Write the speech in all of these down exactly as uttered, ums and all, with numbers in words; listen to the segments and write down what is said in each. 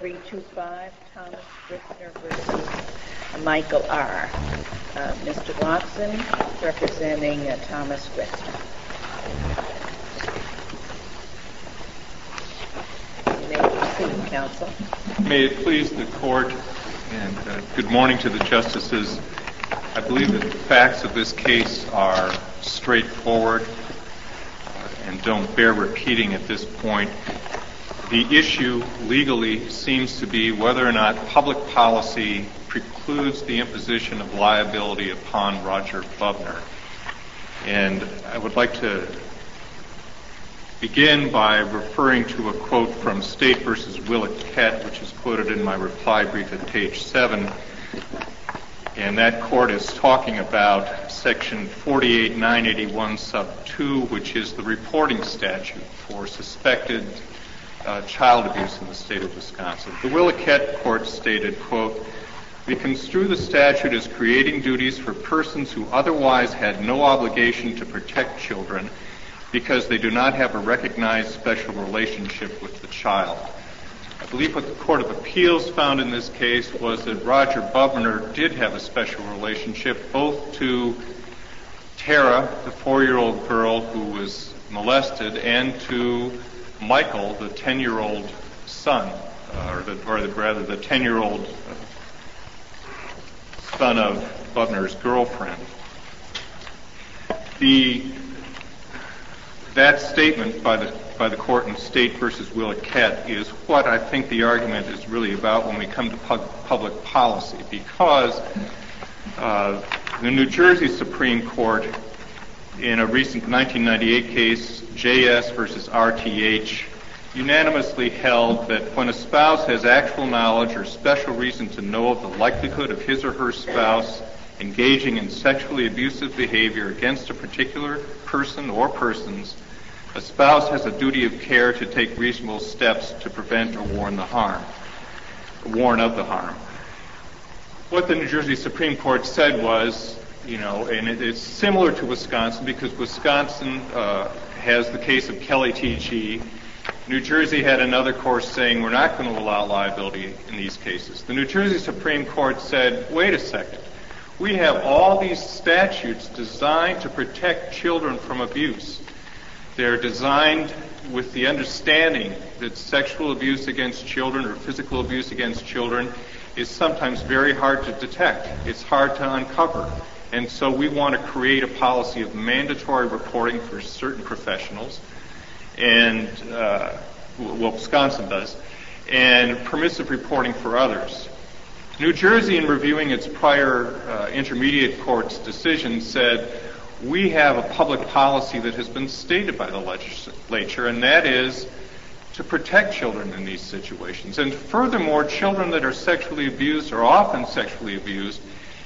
three two five, Thomas Rickner versus Michael R. Uh, Mister Watson, representing uh, Thomas Rickner. You may proceed, counsel. May it please the court, and uh, good morning to the justices. I believe that the facts of this case are straightforward uh, and don't bear repeating at this point. The issue legally seems to be whether or not public policy precludes the imposition of liability upon Roger Bubner. And I would like to begin by referring to a quote from State versus Williquette, which is quoted in my reply brief at page seven. And that court is talking about section forty-eight nine eighty-one sub two, which is the reporting statute for suspected uh, child abuse in the state of Wisconsin. The Williquette court stated, quote, "We construe the statute as creating duties for persons who otherwise had no obligation to protect children because they do not have a recognized special relationship with the child." I believe what the Court of Appeals found in this case was that Roger Bubner did have a special relationship both to Tara, the four-year-old girl who was molested, and to Michael, the ten-year-old son, uh, or, the, or the, rather the ten-year-old son of Bubner's girlfriend. The that statement by the by the court in State versus Williquette is what I think the argument is really about when we come to pu- public policy, because uh, the New Jersey Supreme Court, in a recent nineteen ninety-eight case, J S versus R T H, unanimously held that when a spouse has actual knowledge or special reason to know of the likelihood of his or her spouse engaging in sexually abusive behavior against a particular person or persons, a spouse has a duty of care to take reasonable steps to prevent or warn the harm, warn of the harm. What the New Jersey Supreme Court said was, you know, and it, it's similar to Wisconsin because Wisconsin uh, has the case of Kelly T G. New Jersey had another course saying we're not going to allow liability in these cases. The New Jersey Supreme Court said, wait a second, we have all these statutes designed to protect children from abuse. They're designed with the understanding that sexual abuse against children or physical abuse against children is sometimes very hard to detect. It's hard to uncover. And so we want to create a policy of mandatory reporting for certain professionals, and uh, well, Wisconsin does, and permissive reporting for others. New Jersey, in reviewing its prior uh, intermediate court's decision, said, we have a public policy that has been stated by the legislature, and that is to protect children in these situations. And furthermore, children that are sexually abused are often sexually abused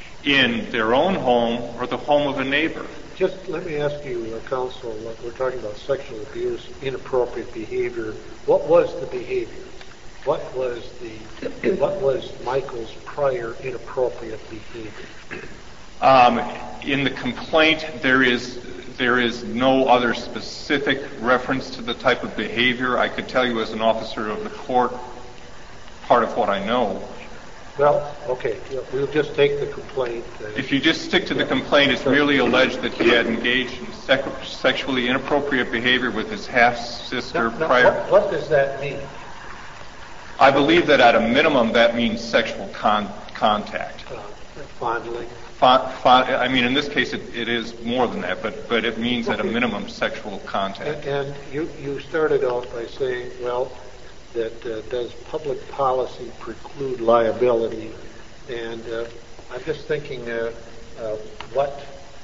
in their own home or the home of a neighbor. Just let me ask you, uh, counsel, uh, we're talking about sexual abuse, inappropriate behavior. What was the behavior? What was the what was Michael's prior inappropriate behavior? Um, in the complaint, there is there is no other specific reference to the type of behavior. I could tell you as an officer of the court part of what I know. Well, okay, we'll just take the complaint. Uh, if you just stick to the complaint, it's merely alleged that he had engaged in sec- sexually inappropriate behavior with his half-sister no, no, prior. What, what does that mean? I believe that at a minimum that means sexual con- contact. Uh, fondling. Fond, fond, I mean, in this case, it, it is more than that, but, but it means okay. At a minimum sexual contact. And, and you, you started off by saying, well, that uh, does public policy preclude liability? And uh, I'm just thinking uh, uh, what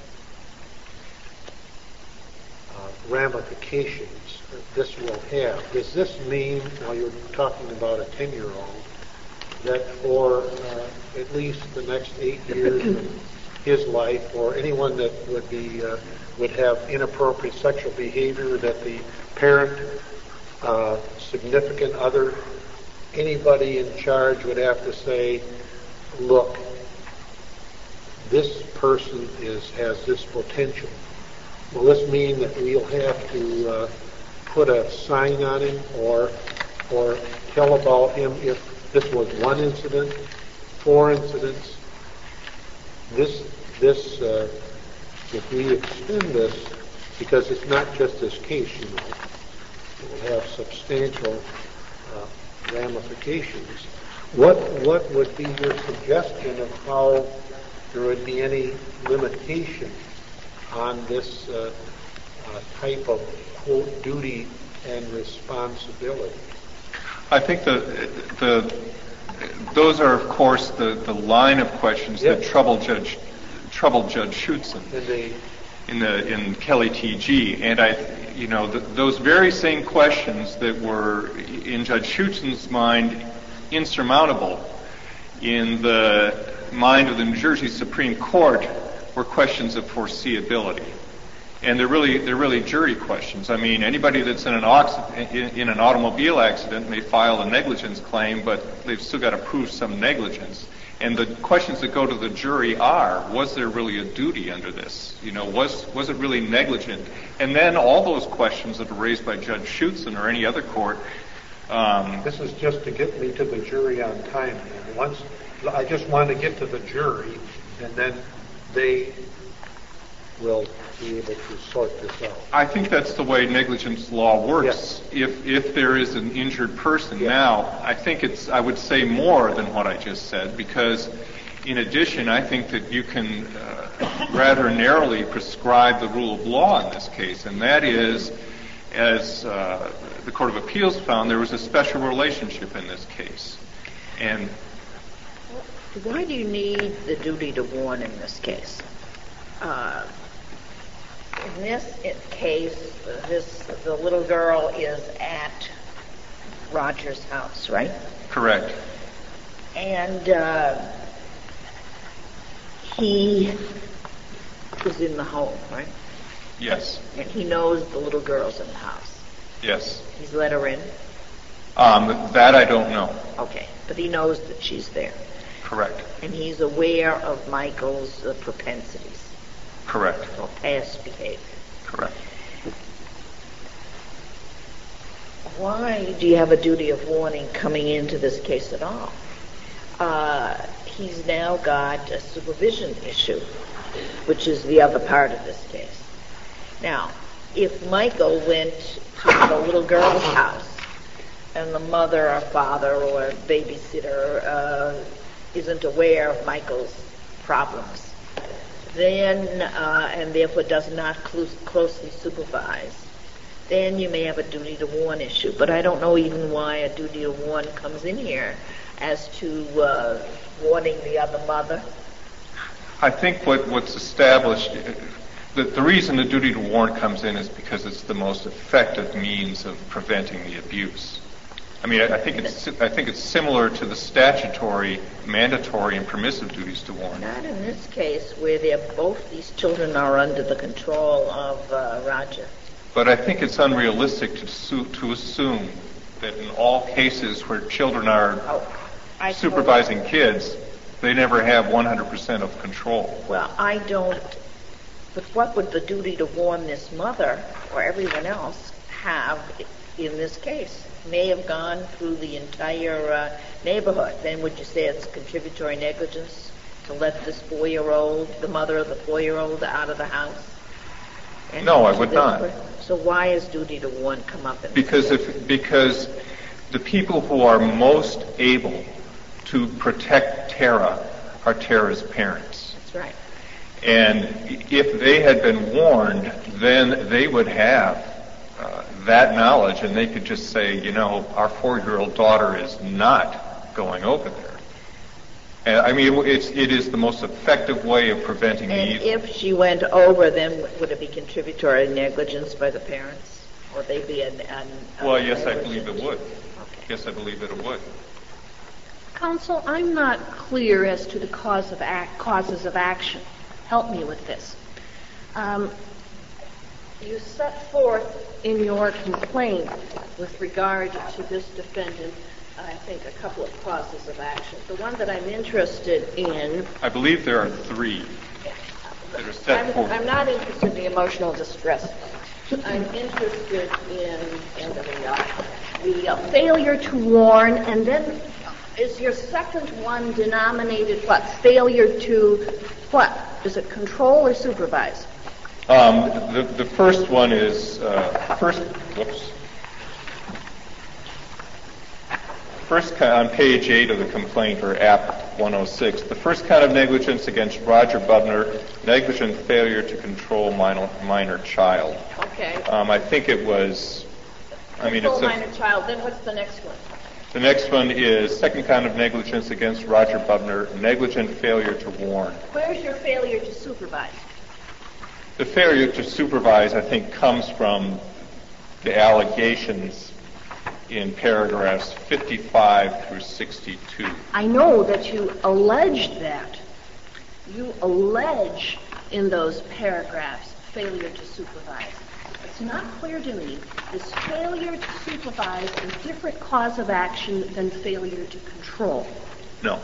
uh, ramifications this will have. Does this mean, while you're talking about a ten-year-old, that for uh, at least the next eight years of his life, or anyone that would be uh, would have inappropriate sexual behavior, that the parent, uh, significant other, anybody in charge would have to say, look, this person is has this potential. Will this mean that we'll have to uh, put a sign on him, or or tell about him if this was one incident, four incidents. This, this, uh, if we extend this, because it's not just this case, you know, it will have substantial uh, ramifications. What, what would be your suggestion of how there would be any limitation on this uh, uh, type of, quote, duty and responsibility? I think the the those are, of course, the, the line of questions Yes. that trouble Judge troubled Judge Schutzen And they, in the in Kelly T G, and I, you know, the, those very same questions that were in Judge Schutzen's mind insurmountable in the mind of the New Jersey Supreme Court were questions of foreseeability. And they're really they're really jury questions. I mean, anybody that's in an ox- in, in an automobile accident may file a negligence claim, but they've still got to prove some negligence. And the questions that go to the jury are: was there really a duty under this? You know, was was it really negligent? And then all those questions that are raised by Judge Schutzen or any other court. Um, this is just to get me to the jury on time. And once I just want to get to the jury, and then they will be able to sort this out. I think that's the way negligence law works. Yes. If if there is an injured person Yes. now, I think it's I would say more than what I just said, because in addition, I think that you can uh, rather narrowly prescribe the rule of law in this case, and that is, as uh, the Court of Appeals found, there was a special relationship in this case. And Why do you need the duty to warn in this case? Uh, in this case, this the little girl is at Roger's house, right? correct. And uh, he is in the home, right? Yes. And he knows the little girl's in the house. Yes. He's let her in? Um, that I don't know. Okay. But he knows that she's there. Correct. And he's aware of Michael's uh, propensities Correct. or past behavior. Correct. Why do you have a duty of warning coming into this case at all? Uh, he's now got a supervision issue, which is the other part of this case. Now, if Michael went to the little girl's house and the mother or father or babysitter uh, isn't aware of Michael's problems, then, uh, and therefore does not clo- closely supervise, then you may have a duty to warn issue. But I don't know even why a duty to warn comes in here as to uh, warning the other mother. I think what, what's established, the, the reason the duty to warn comes in is because it's the most effective means of preventing the abuse. I mean, I, I think it's I think it's similar to the statutory, mandatory, and permissive duties to warn. Not in this case, where they're both these children are under the control of uh, Roger. But I think it's unrealistic to su- to assume that in all cases where children are Oh, I supervising kids, they never have one hundred percent of control. Well, I don't. But what would the duty to warn this mother or everyone else have in this case? May have gone through the entire uh, neighborhood. Then would you say it's contributory negligence to let this four-year-old, the mother of the four-year-old, out of the house? And No, I would not. So why is duty to warn come up in this Because case? if because the people who are most able to protect Tara are Tara's parents. That's right. And if they had been warned, then they would have uh, that knowledge, and they could just say, you know, our four-year-old daughter is not going over there. And I mean, it's, it is the most effective way of preventing And the evil. if she went over, then would it be contributory negligence by the parents? Or they be an... an Well, an yes, I believe it negligence? would. Okay. Yes, I believe that it would. Counsel, I'm not clear as to the cause of act, causes of action. Help me with this. Um, you set forth in your complaint with regard to this defendant, I think, a couple of causes of action. The one that I'm interested in... I believe there are three that are set I'm, forth. I'm not interested in the emotional distress. I'm interested in, in the, uh, the uh, failure to warn, and then Is your second one denominated what? Failure to what? Is it control or supervise? Um, the, the first one is, uh, first, whoops. First, on page eight of the complaint, or App one oh six, the first count of negligence against Roger Bubner, negligent failure to control minor, minor child. Okay. Um, I think it was, I mean, Control it's a, minor child. Then what's the next one? the next one is second count of negligence against Roger Bubner, negligent failure to warn. Where's your failure to supervise? The failure to supervise, I think, comes from the allegations in paragraphs fifty-five through sixty-two. I know that you alleged that. You allege in those paragraphs failure to supervise. It's not clear to me. Is failure to supervise a different cause of action than failure to control? No.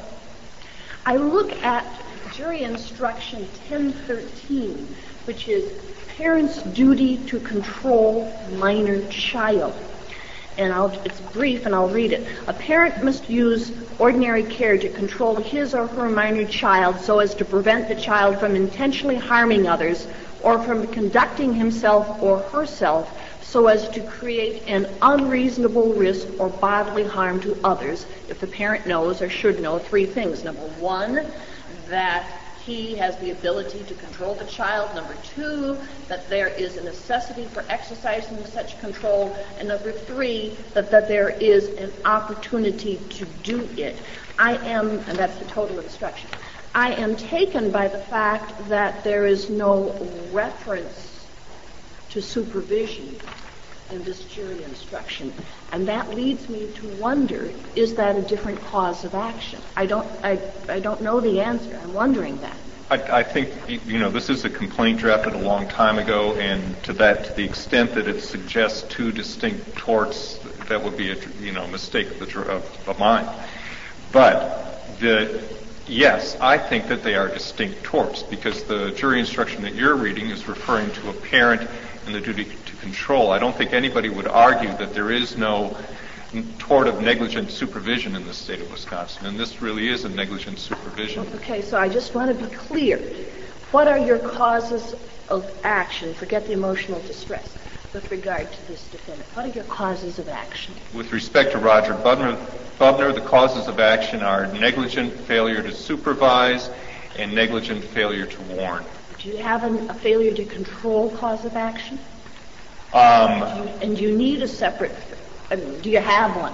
I look at jury instruction ten thirteen, which is parents' duty to control minor child. And I'll, it's brief, and I'll read it. A parent must use ordinary care to control his or her minor child so as to prevent the child from intentionally harming others or from conducting himself or herself so as to create an unreasonable risk or bodily harm to others if the parent knows or should know three things. Number one, that he has the ability to control the child. Number two, that there is a necessity for exercising such control. And number three, that, that there is an opportunity to do it. I am, and that's the total instruction, I am taken by the fact that there is no reference to supervision in this jury instruction. And that leads me to wonder, is that a different cause of action? I don't, I, I don't know the answer. I'm wondering that. I, I think, you know, this is a complaint drafted a long time ago, and to that, to the extent that it suggests two distinct torts, that would be a, you know, mistake of, the, of, of mine. But the, yes, I think that they are distinct torts, because the jury instruction that you're reading is referring to a parent and the duty to control. I don't think anybody would argue that there is no tort of negligent supervision in the state of Wisconsin, and this really is a negligent supervision. Okay, so I just want to be clear. What are your causes of action, forget the emotional distress, with regard to this defendant? What are your causes of action? With respect to Roger Bubner, Bubner, the causes of action are negligent failure to supervise and negligent failure to warn. Do you have an, a failure to control cause of action? Um, do you, and do you need a separate, I mean, do you have one?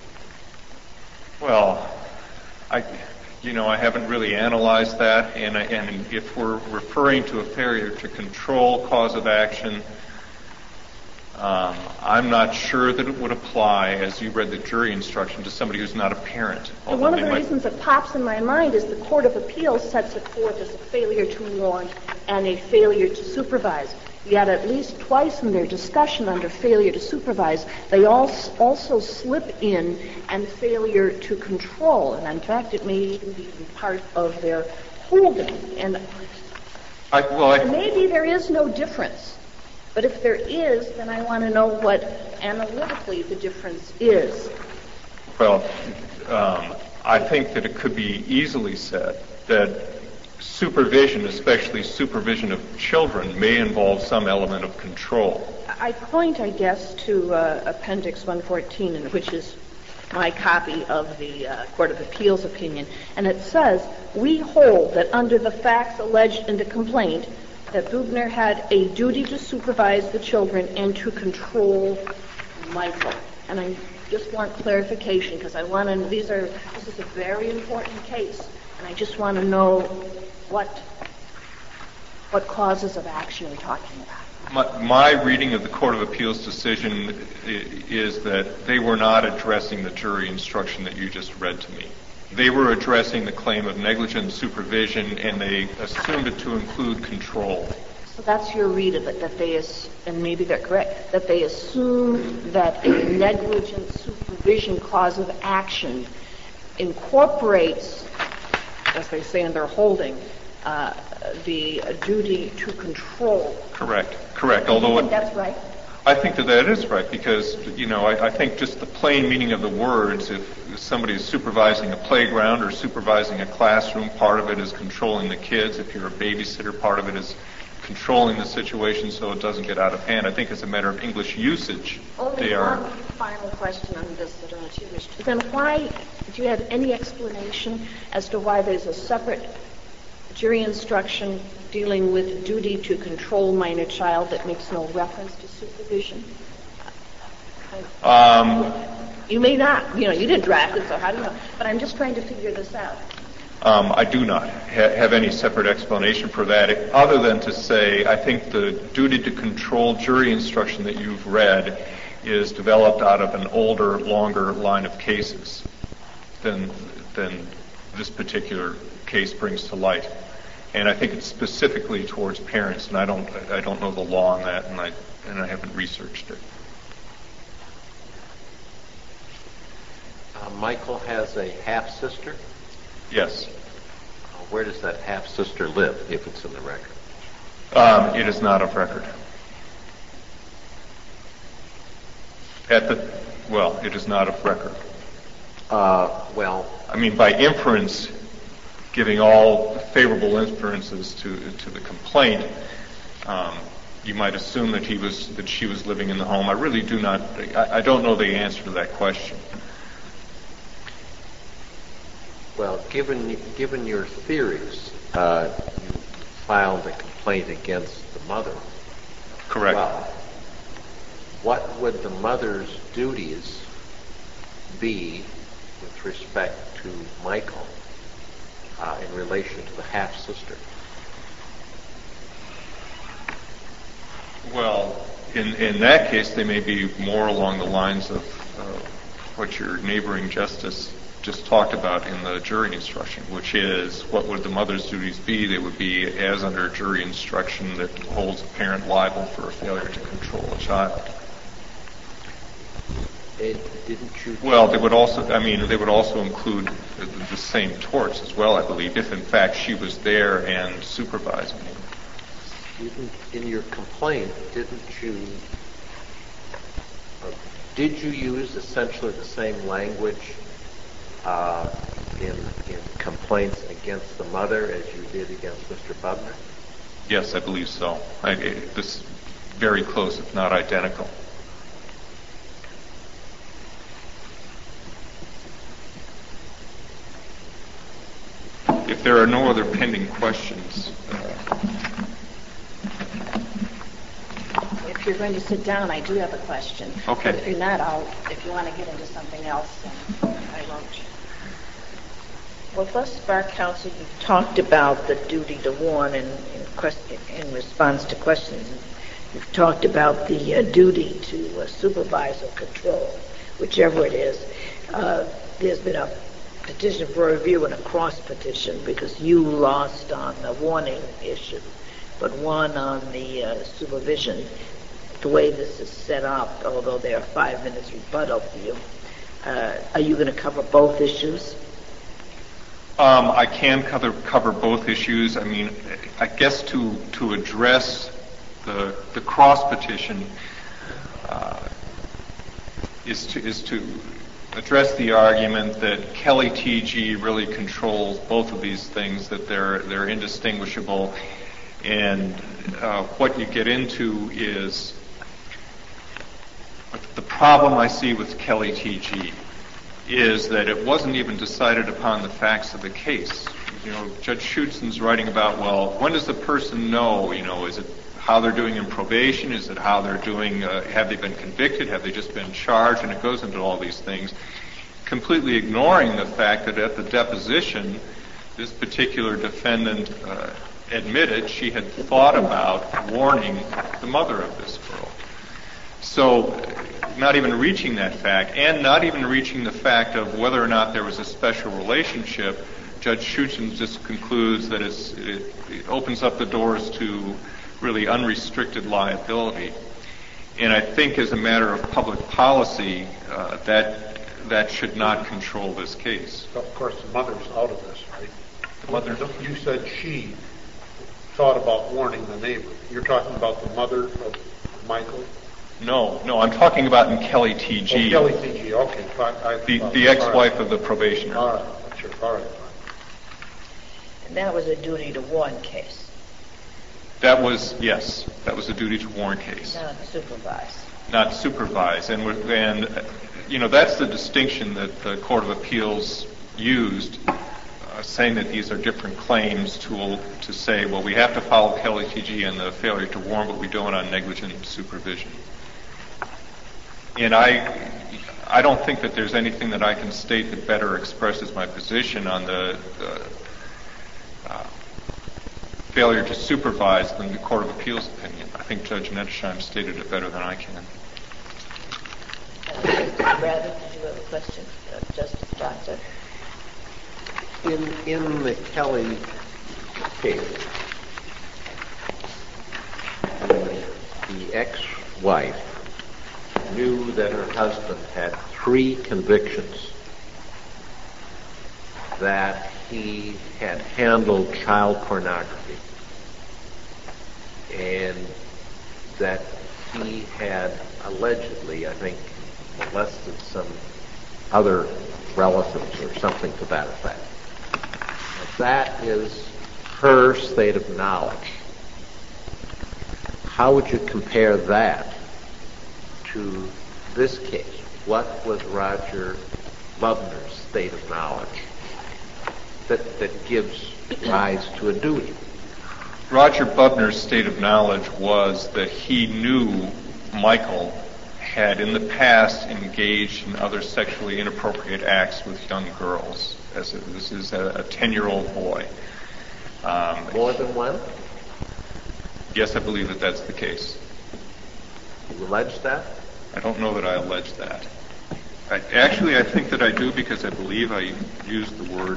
Well, I, you know, I haven't really analyzed that, and, and if we're referring to a failure to control cause of action, um, I'm not sure that it would apply, as you read the jury instruction, to somebody who's not a parent. And one of the might... reasons that pops in my mind is the Court of Appeals sets it forth as a failure to warn and a failure to supervise. Yet at least twice in their discussion under failure to supervise, they also slip in and failure to control. And in fact, it may even be part of their holding. And I, well, I... maybe there is no difference. But if there is, then I want to know what analytically the difference is. Well, um, I think that it could be easily said that supervision, especially supervision of children, may involve some element of control. I point, I guess, to uh, Appendix one fourteen, which is my copy of the uh, Court of Appeals opinion, and it says, "We hold that under the facts alleged in the complaint, that Bubner had a duty to supervise the children and to control Michael." And I just want clarification, because I want to, these are, this is a very important case, and I just want to know what, what causes of action we're talking about. My, my reading of the Court of Appeals decision is that they were not addressing the jury instruction that you just read to me. They were addressing the claim of negligent supervision, and they assumed it to include control. So that's your read of it, that they, as, and maybe they're correct, that they assume that a negligent supervision cause of action incorporates, as they say in their holding, uh, the duty to control. Correct. Correct. Do Although you think that's right? I think that that is right because, you know, I, I think just the plain meaning of the words, if somebody is supervising a playground or supervising a classroom, part of it is controlling the kids. If you're a babysitter, part of it is controlling the situation so it doesn't get out of hand. I think it's a matter of English usage. Only they are, one final question on this that I you wish to. Then why, do you have any explanation as to why there's a separate jury instruction dealing with duty to control minor child that makes no reference to supervision? Um, you may not, you know, you didn't draft it, so how do you know? But I'm just trying to figure this out. Um, I do not ha- have any separate explanation for that, other than to say I think the duty to control jury instruction that you've read is developed out of an older, longer line of cases than than this particular case brings to light. And I think it's specifically towards parents, and I don't I don't know the law on that, and I and I haven't researched it. Uh, Michael has a half sister. Yes. Uh, where does that half sister live, if it's in the record? Um, it is not of record. At the well, it is not of record. Uh, well, I mean, by inference, giving all favorable inferences to to the complaint, um, you might assume that he was that she was living in the home. I really do not. I, I don't know the answer to that question. well, given given your theories, uh, you filed a complaint against the mother. Correct. Well, what would the mother's duties be with respect to Michael uh, in relation to the half sister? Well, in in that case, they may be more along the lines of uh, what your neighboring justice just talked about in the jury instruction, which is what would the mother's duties be? They would be as under jury instruction that holds a parent liable for a failure to control a child. It, didn't you? Well, they would also, I mean, they would also include the, the same torts as well, I believe, if in fact she was there and supervising him. Didn't, in your complaint, didn't you, uh, did you use essentially the same language uh, in, in complaints against the mother as you did against Mister Bubner? Yes, I believe so. I, it, this very close, if not identical. If there are no other pending questions. If you're going to sit down, I do have a question. Okay. But if you're not, I'll, if you want to get into something else, then I won't. Well, thus far, counsel, you've talked about the duty to warn in, in, question, in response to questions. You've talked about the uh, duty to uh, supervise or control, whichever it is. Uh, there's been a petition for review and a cross petition because you lost on the warning issue, but won on the uh, supervision. The way this is set up, although there are five minutes rebuttal for you, uh, are you going to cover both issues? Um, I can cover cover both issues. I mean, I guess to to address the the cross petition uh, is to is to address the argument that Kelly T G really controls both of these things, that they're they're indistinguishable, and uh, what you get into is the problem I see with Kelly T G is that it wasn't even decided upon the facts of the case. You know, Judge Schutzen's writing about, well, when does the person know? You know, is it how they're doing in probation? Is it how they're doing? Uh, have they been convicted? Have they just been charged? And it goes into all these things, completely ignoring the fact that at the deposition, this particular defendant uh, admitted she had thought about warning the mother of this girl. So not even reaching that fact, and not even reaching the fact of whether or not there was a special relationship, Judge Schutzen just concludes that it's, it, it opens up the doors to really unrestricted liability. And I think as a matter of public policy, uh, that that should not control this case. Of course, the mother's out of this, right? The mother? You said she thought about warning the neighbor. You're talking about the mother of Michael? No, no, I'm talking about in Kelly T G. Oh, Kelly T G, okay, fine. I- The, uh, the ex-wife all of the probationer. right. All right, sure, all right, fine. And that was a duty to warn case, That was, yes, that was a duty to warn case, not supervise. not supervise. And, with- and, uh, you know, that's the distinction that the Court of Appeals used, uh, saying that these are different claims to, to say, well, we have to follow Kelly T G and the failure to warn, but we don't on negligent supervision. And I, I don't think that there's anything that I can state that better expresses my position on the, the uh, failure to supervise than the Court of Appeals opinion. I think Judge Nettesheim stated it better than I can. Rather, did you have a question, uh, Justice Johnson? In, in the Kelly case, the, the ex-wife knew that her husband had three convictions, that he had handled child pornography, and that he had allegedly, I think, molested some other relatives or something to that effect. That is her state of knowledge. How would you compare that to this case? What was Roger Bubner's state of knowledge that, that gives rise to a duty? Roger Bubner's state of knowledge was that he knew Michael had in the past engaged in other sexually inappropriate acts with young girls. As a, this is a ten-year-old boy. Um, More than one? yes, I believe that that's the case. You allege that? I don't know that I allege that. I, actually, I think that I do because I believe I used the word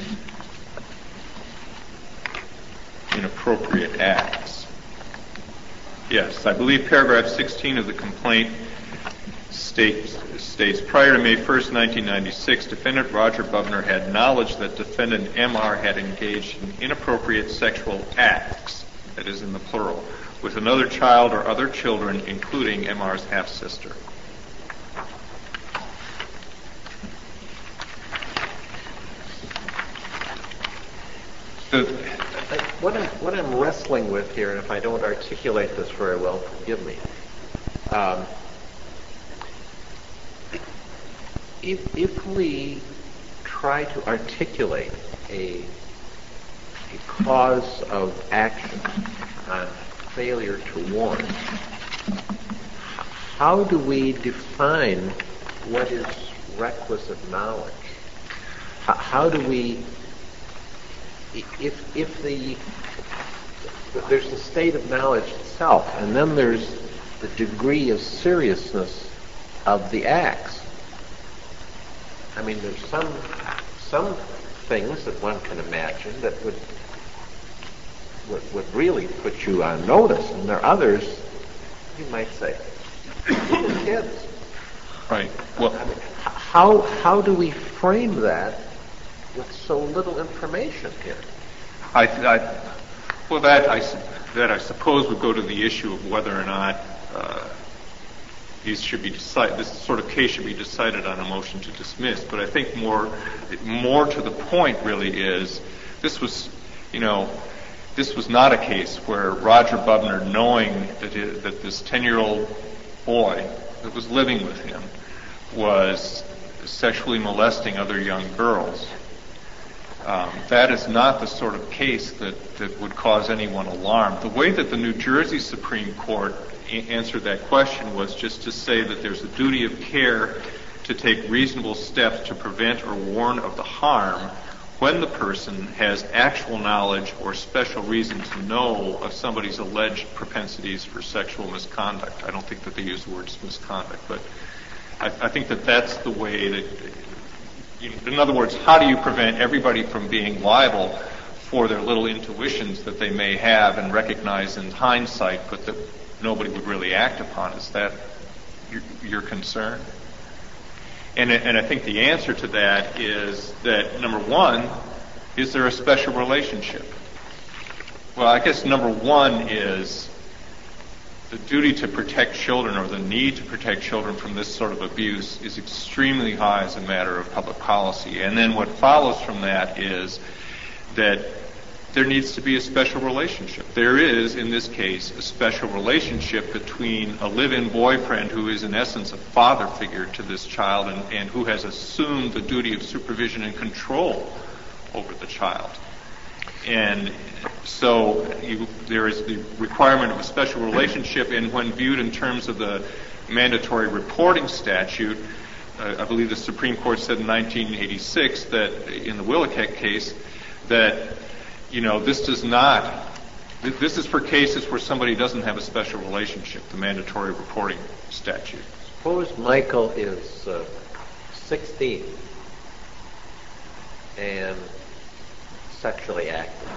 inappropriate acts. Yes, I believe paragraph sixteen of the complaint states, states prior to May first, nineteen ninety-six, defendant Roger Bubner had knowledge that defendant M R had engaged in inappropriate sexual acts, that is in the plural, with another child or other children, including M R's half-sister. The, What I'm, what I'm wrestling with here, and if I don't articulate this very well, forgive me. Um, if, if we try to articulate a, a cause of action on failure to warn, how do we define what is requisite knowledge? How, how do we If, if the, there's the state of knowledge itself, and then there's the degree of seriousness of the acts. I mean, there's some, some things that one can imagine that would, would, would really put you on notice, and there are others, you might say, little kids. right. Well, I mean, how, how do we frame that with so little information here? I, I, well, that I, that I suppose would go to the issue of whether or not uh, these should be decided. This sort of case should be decided on a motion to dismiss. But I think more, more to the point really is this was, you know, this was not a case where Roger Bubner, knowing that it, that this ten-year-old boy that was living with him was sexually molesting other young girls. Um, that is not the sort of case that, that would cause anyone alarm. The way that the New Jersey Supreme Court a- answered that question was just to say that there's a duty of care to take reasonable steps to prevent or warn of the harm when the person has actual knowledge or special reason to know of somebody's alleged propensities for sexual misconduct. I don't think that they use the word misconduct, but I, I think that that's the way that... In other words, how do you prevent everybody from being liable for their little intuitions that they may have and recognize in hindsight, but that nobody would really act upon? Is that your, your concern? And, and I think the answer to that is that, number one, is there a special relationship? Well, I guess number one is the duty to protect children or the need to protect children from this sort of abuse is extremely high as a matter of public policy. And then what follows from that is that there needs to be a special relationship. There is, in this case, a special relationship between a live-in boyfriend who is in essence a father figure to this child and, and who has assumed the duty of supervision and control over the child. And so you, there is the requirement of a special relationship, and when viewed in terms of the mandatory reporting statute, uh, I believe the Supreme Court said in nineteen eighty-six that in the Williquette case that, you know, this does not, th- this is for cases where somebody doesn't have a special relationship, the mandatory reporting statute. Suppose Michael is uh, sixteen and sexually active.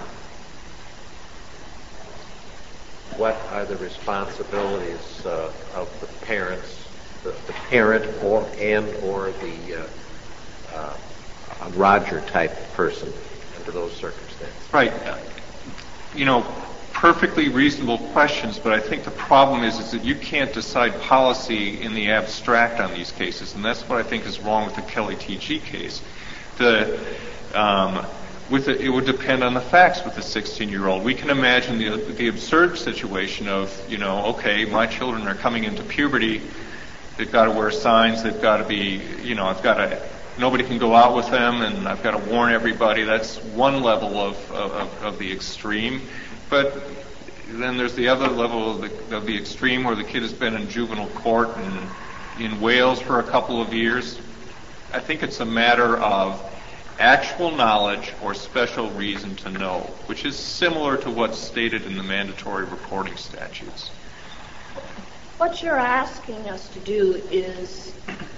What are the responsibilities uh, of the parents, the, the parent or and or the uh, uh, a Roger type person under those circumstances? Right. You know, perfectly reasonable questions, but I think the problem is, is that you can't decide policy in the abstract on these cases, and that's what I think is wrong with the Kelly T G case. The um, With the, it would depend on the facts with the sixteen-year-old. We can imagine the the absurd situation of, you know, okay, my children are coming into puberty. They've got to wear signs. They've got to be, you know, I've got to, nobody can go out with them, and I've got to warn everybody. That's one level of of, of the extreme. But then there's the other level of the, of the extreme where the kid has been in juvenile court and in Wales for a couple of years. I think it's a matter of actual knowledge or special reason to know, which is similar to what's stated in the mandatory reporting statutes. What you're asking us to do is,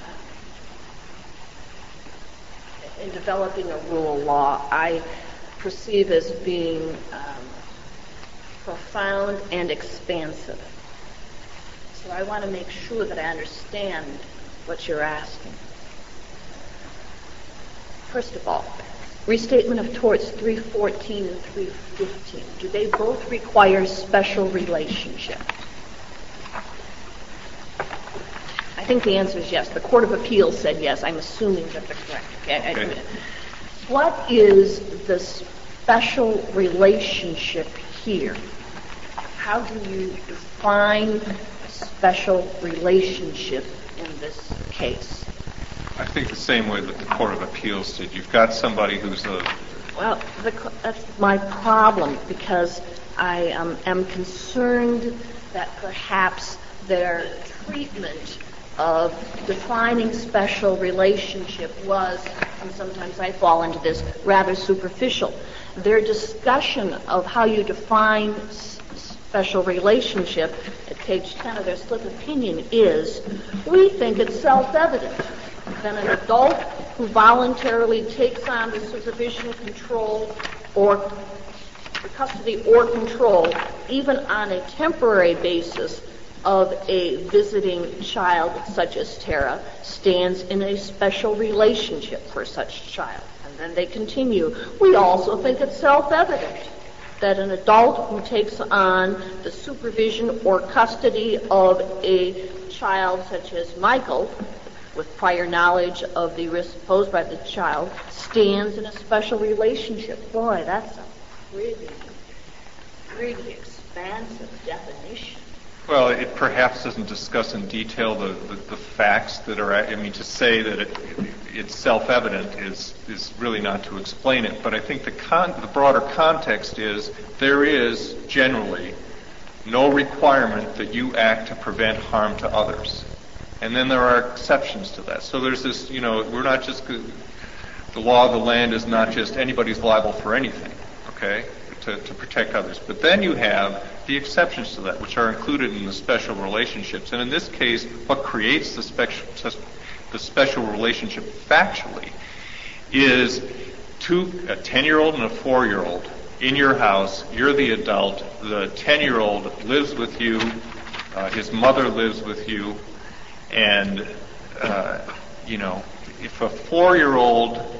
in developing a rule of law, I perceive as being um, profound and expansive. So I want to make sure that I understand what you're asking. First of all, Restatement of Torts three fourteen and three fifteen, do they both require special relationship? I think the answer is yes. The Court of Appeals said yes. I'm assuming that they're correct. Okay? Okay. What is the special relationship here? How do you define special relationship in this case? I think the same way that the Court of Appeals did. You've got somebody who's a... Well, the, that's my problem, because I um, am concerned that perhaps their treatment of defining special relationship was, and sometimes I fall into this, rather superficial. Their discussion of how you define s- special relationship at page ten of their slip opinion is, we think it's self-evident that an adult who voluntarily takes on the supervision, control, or the custody or control, even on a temporary basis, of a visiting child such as Tara, stands in a special relationship for such child. And then they continue, we also think it's self-evident that an adult who takes on the supervision or custody of a child such as Michael, with prior knowledge of the risk posed by the child, stands in a special relationship. Boy, that's a pretty, pretty expansive definition. Well, it perhaps doesn't discuss in detail the, the, the facts that are, I mean, to say that it, it, it's self-evident is, is really not to explain it. But I think the, con, the broader context is there is generally no requirement that you act to prevent harm to others. And then there are exceptions to that. So there's this, you know, we're not just, the law of the land is not just anybody's liable for anything, okay, to, to protect others. But then you have the exceptions to that, which are included in the special relationships. And in this case, what creates the special, the special relationship factually is two, a ten-year-old and a four-year-old in your house. You're the adult. The ten-year-old lives with you. Uh, his mother lives with you. And, uh, you know, if a four-year-old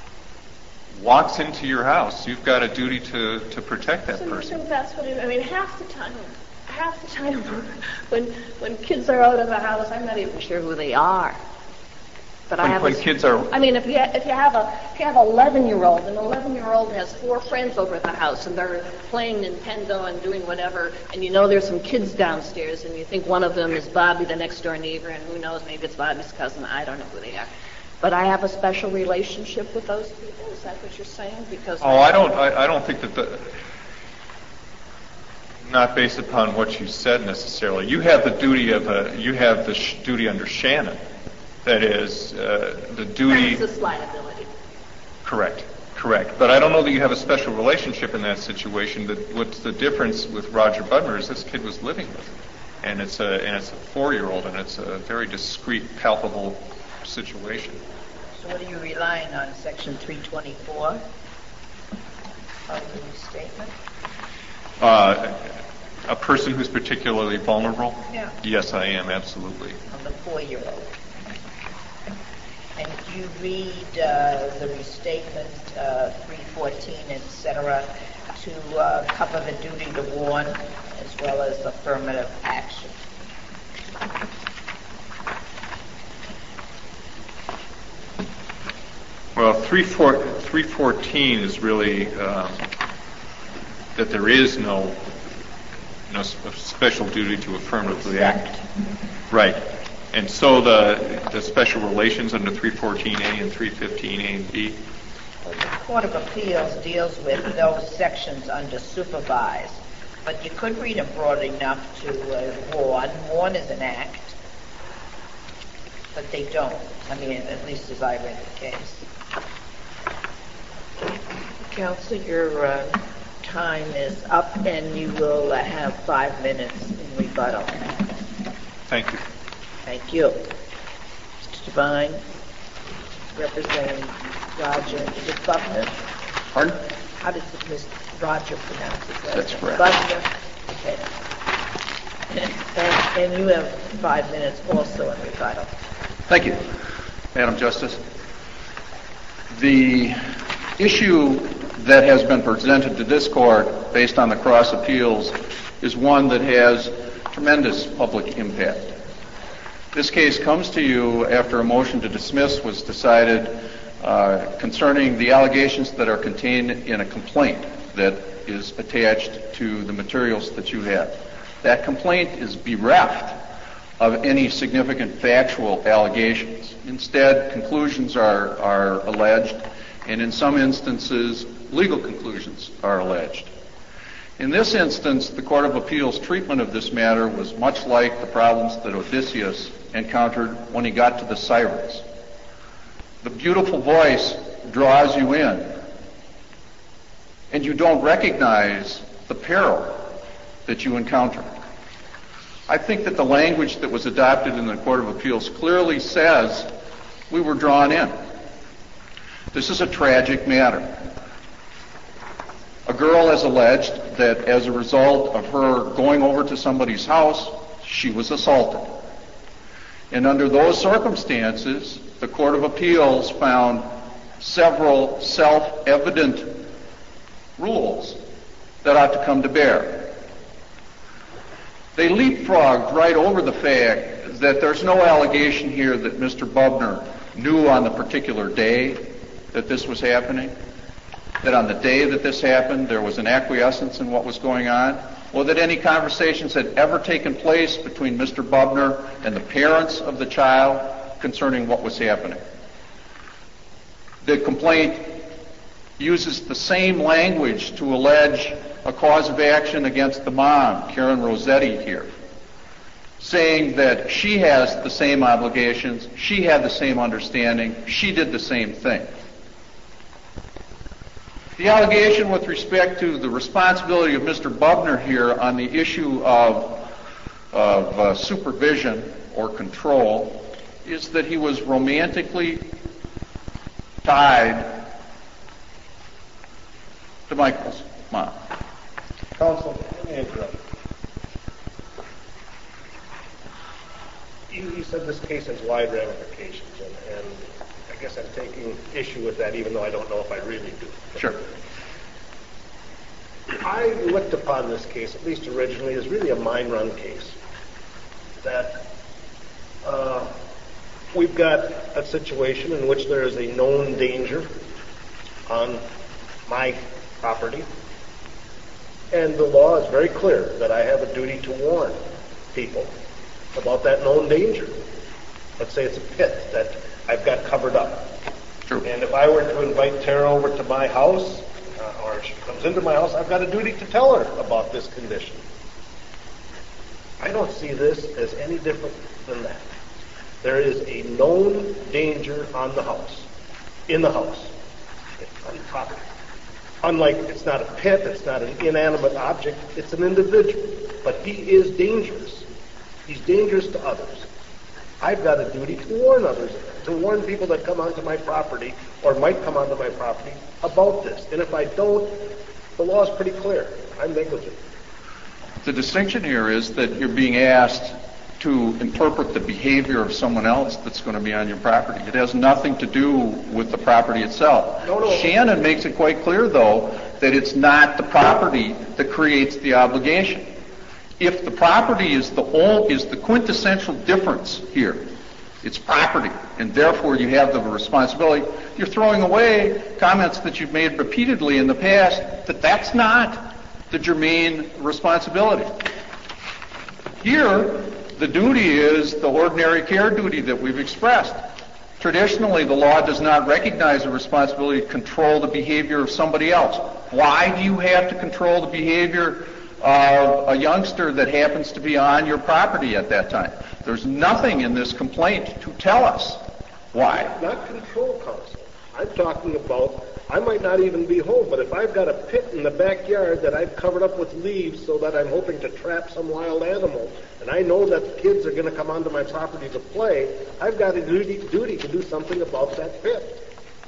walks into your house, you've got a duty to, to protect that so person. So that's what it, I mean, half the time, half the time when when kids are out of the house, I'm not even sure who they are. But when, I have when a, kids are... I mean, if you if you have a if you have an eleven-year-old, an eleven-year-old has four friends over at the house, and they're playing Nintendo and doing whatever, and you know there's some kids downstairs, and you think one of them is Bobby, the next-door neighbor, and who knows, maybe it's Bobby's cousin. I don't know who they are. But I have a special relationship with those people. Is that what you're saying? Because Oh, I don't. I, I don't think that the. Not based upon what you said necessarily. You have the duty of a. You have the sh- duty under Shannon. That is uh, the duty. Premises liability. Correct. Correct. But I don't know that you have a special relationship in that situation. That what's the difference with Roger Budmer is this kid was living with him, and it's a and it's a four-year-old, and it's a very discreet, palpable situation. So what are you relying on, Section three twenty-four of the restatement? Uh, a person who's particularly vulnerable? Yeah. Yes, I am, absolutely. On the four-year-old. And you read uh, the restatement, uh, three fourteen, et cetera, to uh, cover the duty to warn as well as affirmative action. Well, three fourteen is really um, that there is no, no special duty to affirmatively act. Right. And so the the special relations under three fourteen A and three fifteen A and B. Well, the Court of Appeals deals with those sections under supervised, but you could read them broad enough to uh, warn. Warn is an act, but they don't. I mean, at least as I read the case. Counsel, your uh, time is up, and you will uh, have five minutes in rebuttal. Thank you. Thank you. Mister Devine, representing Roger. Is it Bubner? Pardon? How does it, Mister Roger pronounce it? That's correct. Bubner? Okay. And, and you have five minutes also in rebuttal. Thank you, Madam Justice. The issue that has been presented to this court based on the cross appeals is one that has tremendous public impact. This case comes to you after a motion to dismiss was decided uh, concerning the allegations that are contained in a complaint that is attached to the materials that you have. That complaint is bereft of any significant factual allegations. Instead, conclusions are, are alleged, and in some instances, legal conclusions are alleged. In this instance, the Court of Appeals' treatment of this matter was much like the problems that Odysseus encountered when he got to the Sirens. The beautiful voice draws you in, and you don't recognize the peril that you encounter. I think that the language that was adopted in the Court of Appeals clearly says we were drawn in. This is a tragic matter. A girl has alleged that as a result of her going over to somebody's house, she was assaulted. And under those circumstances, the Court of Appeals found several self-evident rules that ought to come to bear. They leapfrogged right over the fact that there's no allegation here that Mister Bubner knew on the particular day that this was happening, that on the day that this happened there was an acquiescence in what was going on, or that any conversations had ever taken place between Mister Bubner and the parents of the child concerning what was happening. The complaint uses the same language to allege a cause of action against the mom, Karen Rossetti here, saying that she has the same obligations, she had the same understanding, she did the same thing. The allegation with respect to the responsibility of Mister Bubner here on the issue of, of uh, supervision or control is that he was romantically tied to Michael's mom. Counsel, let me interrupt. You, you said this case has wide ramifications, and, and I guess I'm taking issue with that, even though I don't know if I really do. Sure. I looked upon this case, at least originally, as really a mine run case. That uh, we've got a situation in which there is a known danger on my property, and the law is very clear that I have a duty to warn people about that known danger. Let's say it's a pit that I've got covered up. True. And if I were to invite Tara over to my house, uh, or she comes into my house, I've got a duty to tell her about this condition. I don't see this as any different than that. There is a known danger on the house, in the house, on the property. Unlike, it's not a pit, it's not an inanimate object, it's an individual. But he is dangerous. He's dangerous to others. I've got a duty to warn others, to warn people that come onto my property or might come onto my property about this. And if I don't, the law is pretty clear. I'm negligent. The distinction here is that you're being asked to interpret the behavior of someone else that's going to be on your property. It has nothing to do with the property itself. No, no. Shannon makes it quite clear, though, that it's not the property that creates the obligation. If the property is the all, is the quintessential difference here, it's property, and therefore you have the responsibility. You're throwing away comments that you've made repeatedly in the past that that's not the germane responsibility. Here, the duty is the ordinary care duty that we've expressed. Traditionally, the law does not recognize a responsibility to control the behavior of somebody else. Why do you have to control the behavior of a youngster that happens to be on your property at that time? There's nothing in this complaint to tell us why. Not control, counsel. I'm talking about, I might not even be home, but if I've got a pit in the backyard that I've covered up with leaves so that I'm hoping to trap some wild animal, and I know that kids are going to come onto my property to play, I've got a duty, duty to do something about that pit.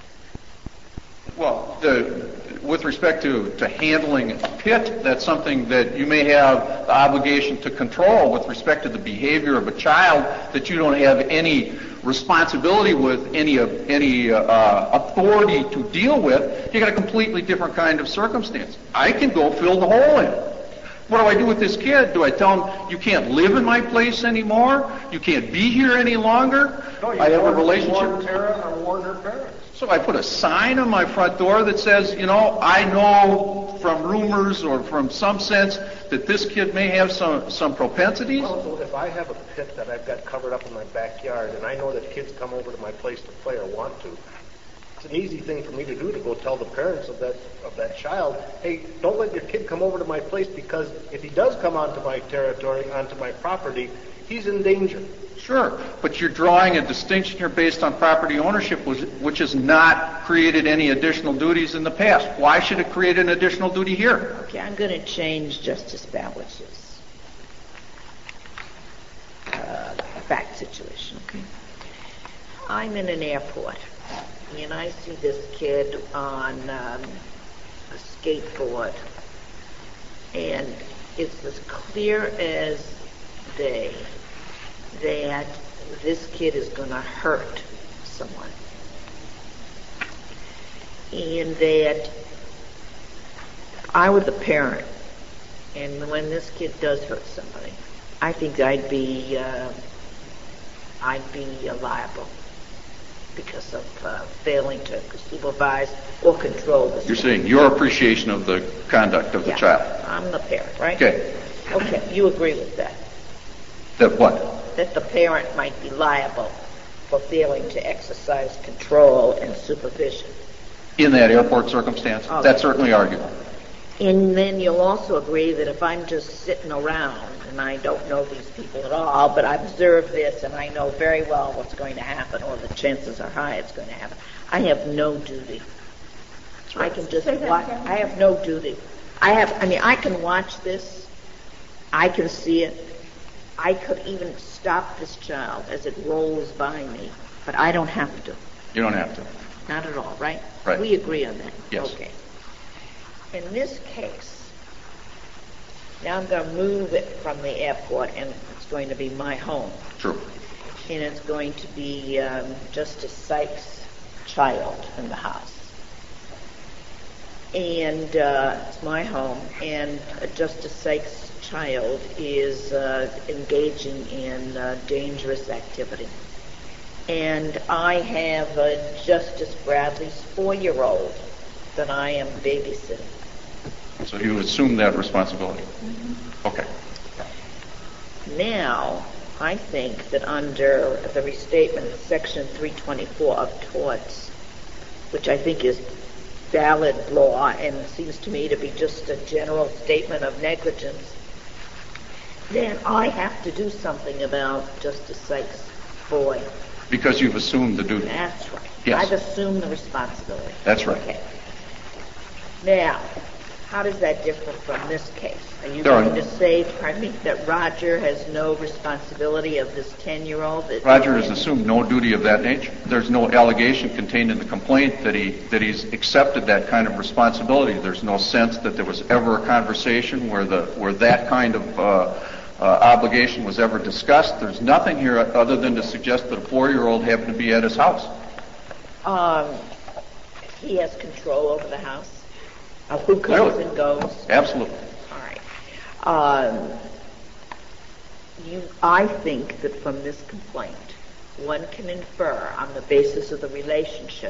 Well, the, with respect to, to handling a pit, that's something that you may have the obligation to control. With respect to the behavior of a child that you don't have any responsibility with, any uh, any uh, authority to deal with, you got a completely different kind of circumstance. I can go fill the hole in. What do I do with this kid? Do I tell him, you can't live in my place anymore? You can't be here any longer? No, you I have a warn- relationship. warn Tara or warn her parents. So I put a sign on my front door that says, you know, I know from rumors or from some sense that this kid may have some, some propensities. Well, so if I have a pit that I've got covered up in my backyard and I know that kids come over to my place to play or want to, it's an easy thing for me to do to go tell the parents of that of that child, hey, don't let your kid come over to my place because if he does come onto my territory, onto my property, he's in danger. Sure, but you're drawing a distinction here based on property ownership, which, which has not created any additional duties in the past. Why should it create an additional duty here? Okay, I'm going to change Justice Bowers' uh, fact situation. Okay, I'm in an airport, and I see this kid on um, a skateboard, and it's as clear as day that this kid is going to hurt someone. And that if I were the parent, and when this kid does hurt somebody, I think I'd be, uh, I'd be uh, liable because of uh, failing to supervise or control this. You're saying your appreciation of the conduct of the Yeah, child. I'm the parent, right? Okay. Okay, you agree with that? That what? That the parent might be liable for failing to exercise control and supervision. In that airport circumstance? Okay. That's certainly arguable. And then you'll also agree that if I'm just sitting around and I don't know these people at all, but I observe this and I know very well what's going to happen, or the chances are high it's going to happen, I have no duty. I can just watch. I have no duty. I have, I mean, I can watch this. I can see it. I could even stop this child as it rolls by me, but I don't have to. You don't have to. Not at all, right? Right. We agree on that. Yes. Okay. In this case, now I'm going to move it from the airport, and it's going to be my home. True. And it's going to be um, Justice Sykes' child in the house. and uh, it's my home, and uh, Justice Sykes' child is uh, engaging in uh, dangerous activity. And I have uh, Justice Bradley's four-year-old that I am babysitting. So you assume that responsibility? Mm-hmm. Okay. Now, I think that under the restatement, Section three twenty-four of torts, which I think is valid law and seems to me to be just a general statement of negligence, then I have to do something about Justice Sykes' boy. Because you've assumed the duty. That's right. Yes. I've assumed the responsibility. That's right. Okay. Now, how does that differ from this case? Are you There are- going to say, pardon me, that Roger has no responsibility of this ten-year-old? That Roger has assumed no duty of that nature. There's no allegation contained in the complaint that he that he's accepted that kind of responsibility. There's no sense that there was ever a conversation where the where that kind of uh, uh, obligation was ever discussed. There's nothing here other than to suggest that a four-year-old happened to be at his house. Um, he has control over the house, of who comes Clearly. and goes. Absolutely. All right. Um, you, I think that from this complaint, one can infer on the basis of the relationship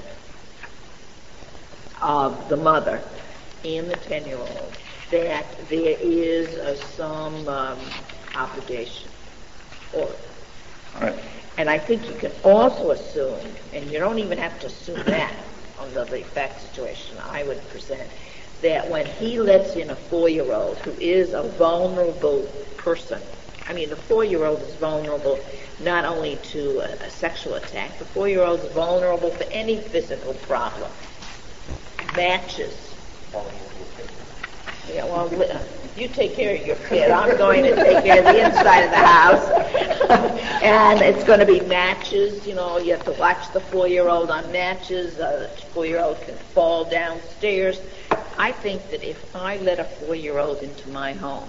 of the mother and the ten-year-old that there is uh, some um, obligation. Or, All right. and I think you can also assume, and you don't even have to assume that under the fact situation I would present, that when he lets in a four-year-old who is a vulnerable person, I mean, the four-year-old is vulnerable not only to a, a sexual attack, the four-year-old is vulnerable to any physical problem. Matches. Yeah, well, li- you take care of your kid. I'm going to take care of the inside of the house. And it's going to be matches. You know, you have to watch the four-year-old on matches. Uh, the four-year-old can fall downstairs. I think that if I let a four-year-old into my home,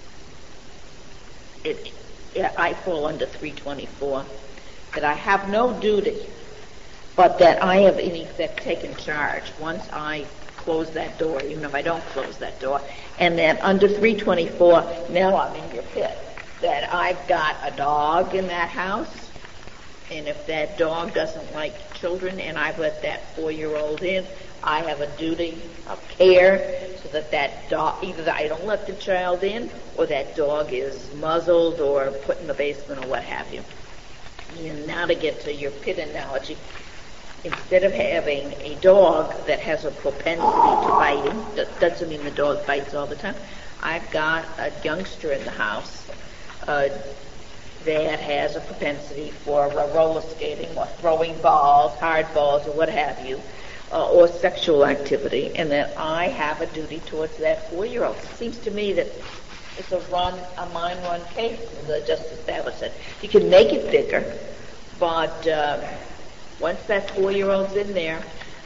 it, it, I fall under three twenty-four, that I have no duty, but that I have in effect taken charge once I close that door, even if I don't close that door, and that under three twenty-four, now I'm in your pit, that I've got a dog in that house, and if that dog doesn't like children and I've let that four-year-old in, I have a duty of care so that that dog, either I don't let the child in or that dog is muzzled or put in the basement or what have you. And now to get to your pit analogy, instead of having a dog that has a propensity to biting, that doesn't mean the dog bites all the time, I've got a youngster in the house uh, that has a propensity for uh, roller skating or throwing balls, hard balls, or what have you, uh, or sexual activity, and that I have a duty towards that four-year-old. It seems to me that it's a run, a mind-run case, as the Justice Babbitt said. You can make it bigger, but uh, once that four-year-old's in there,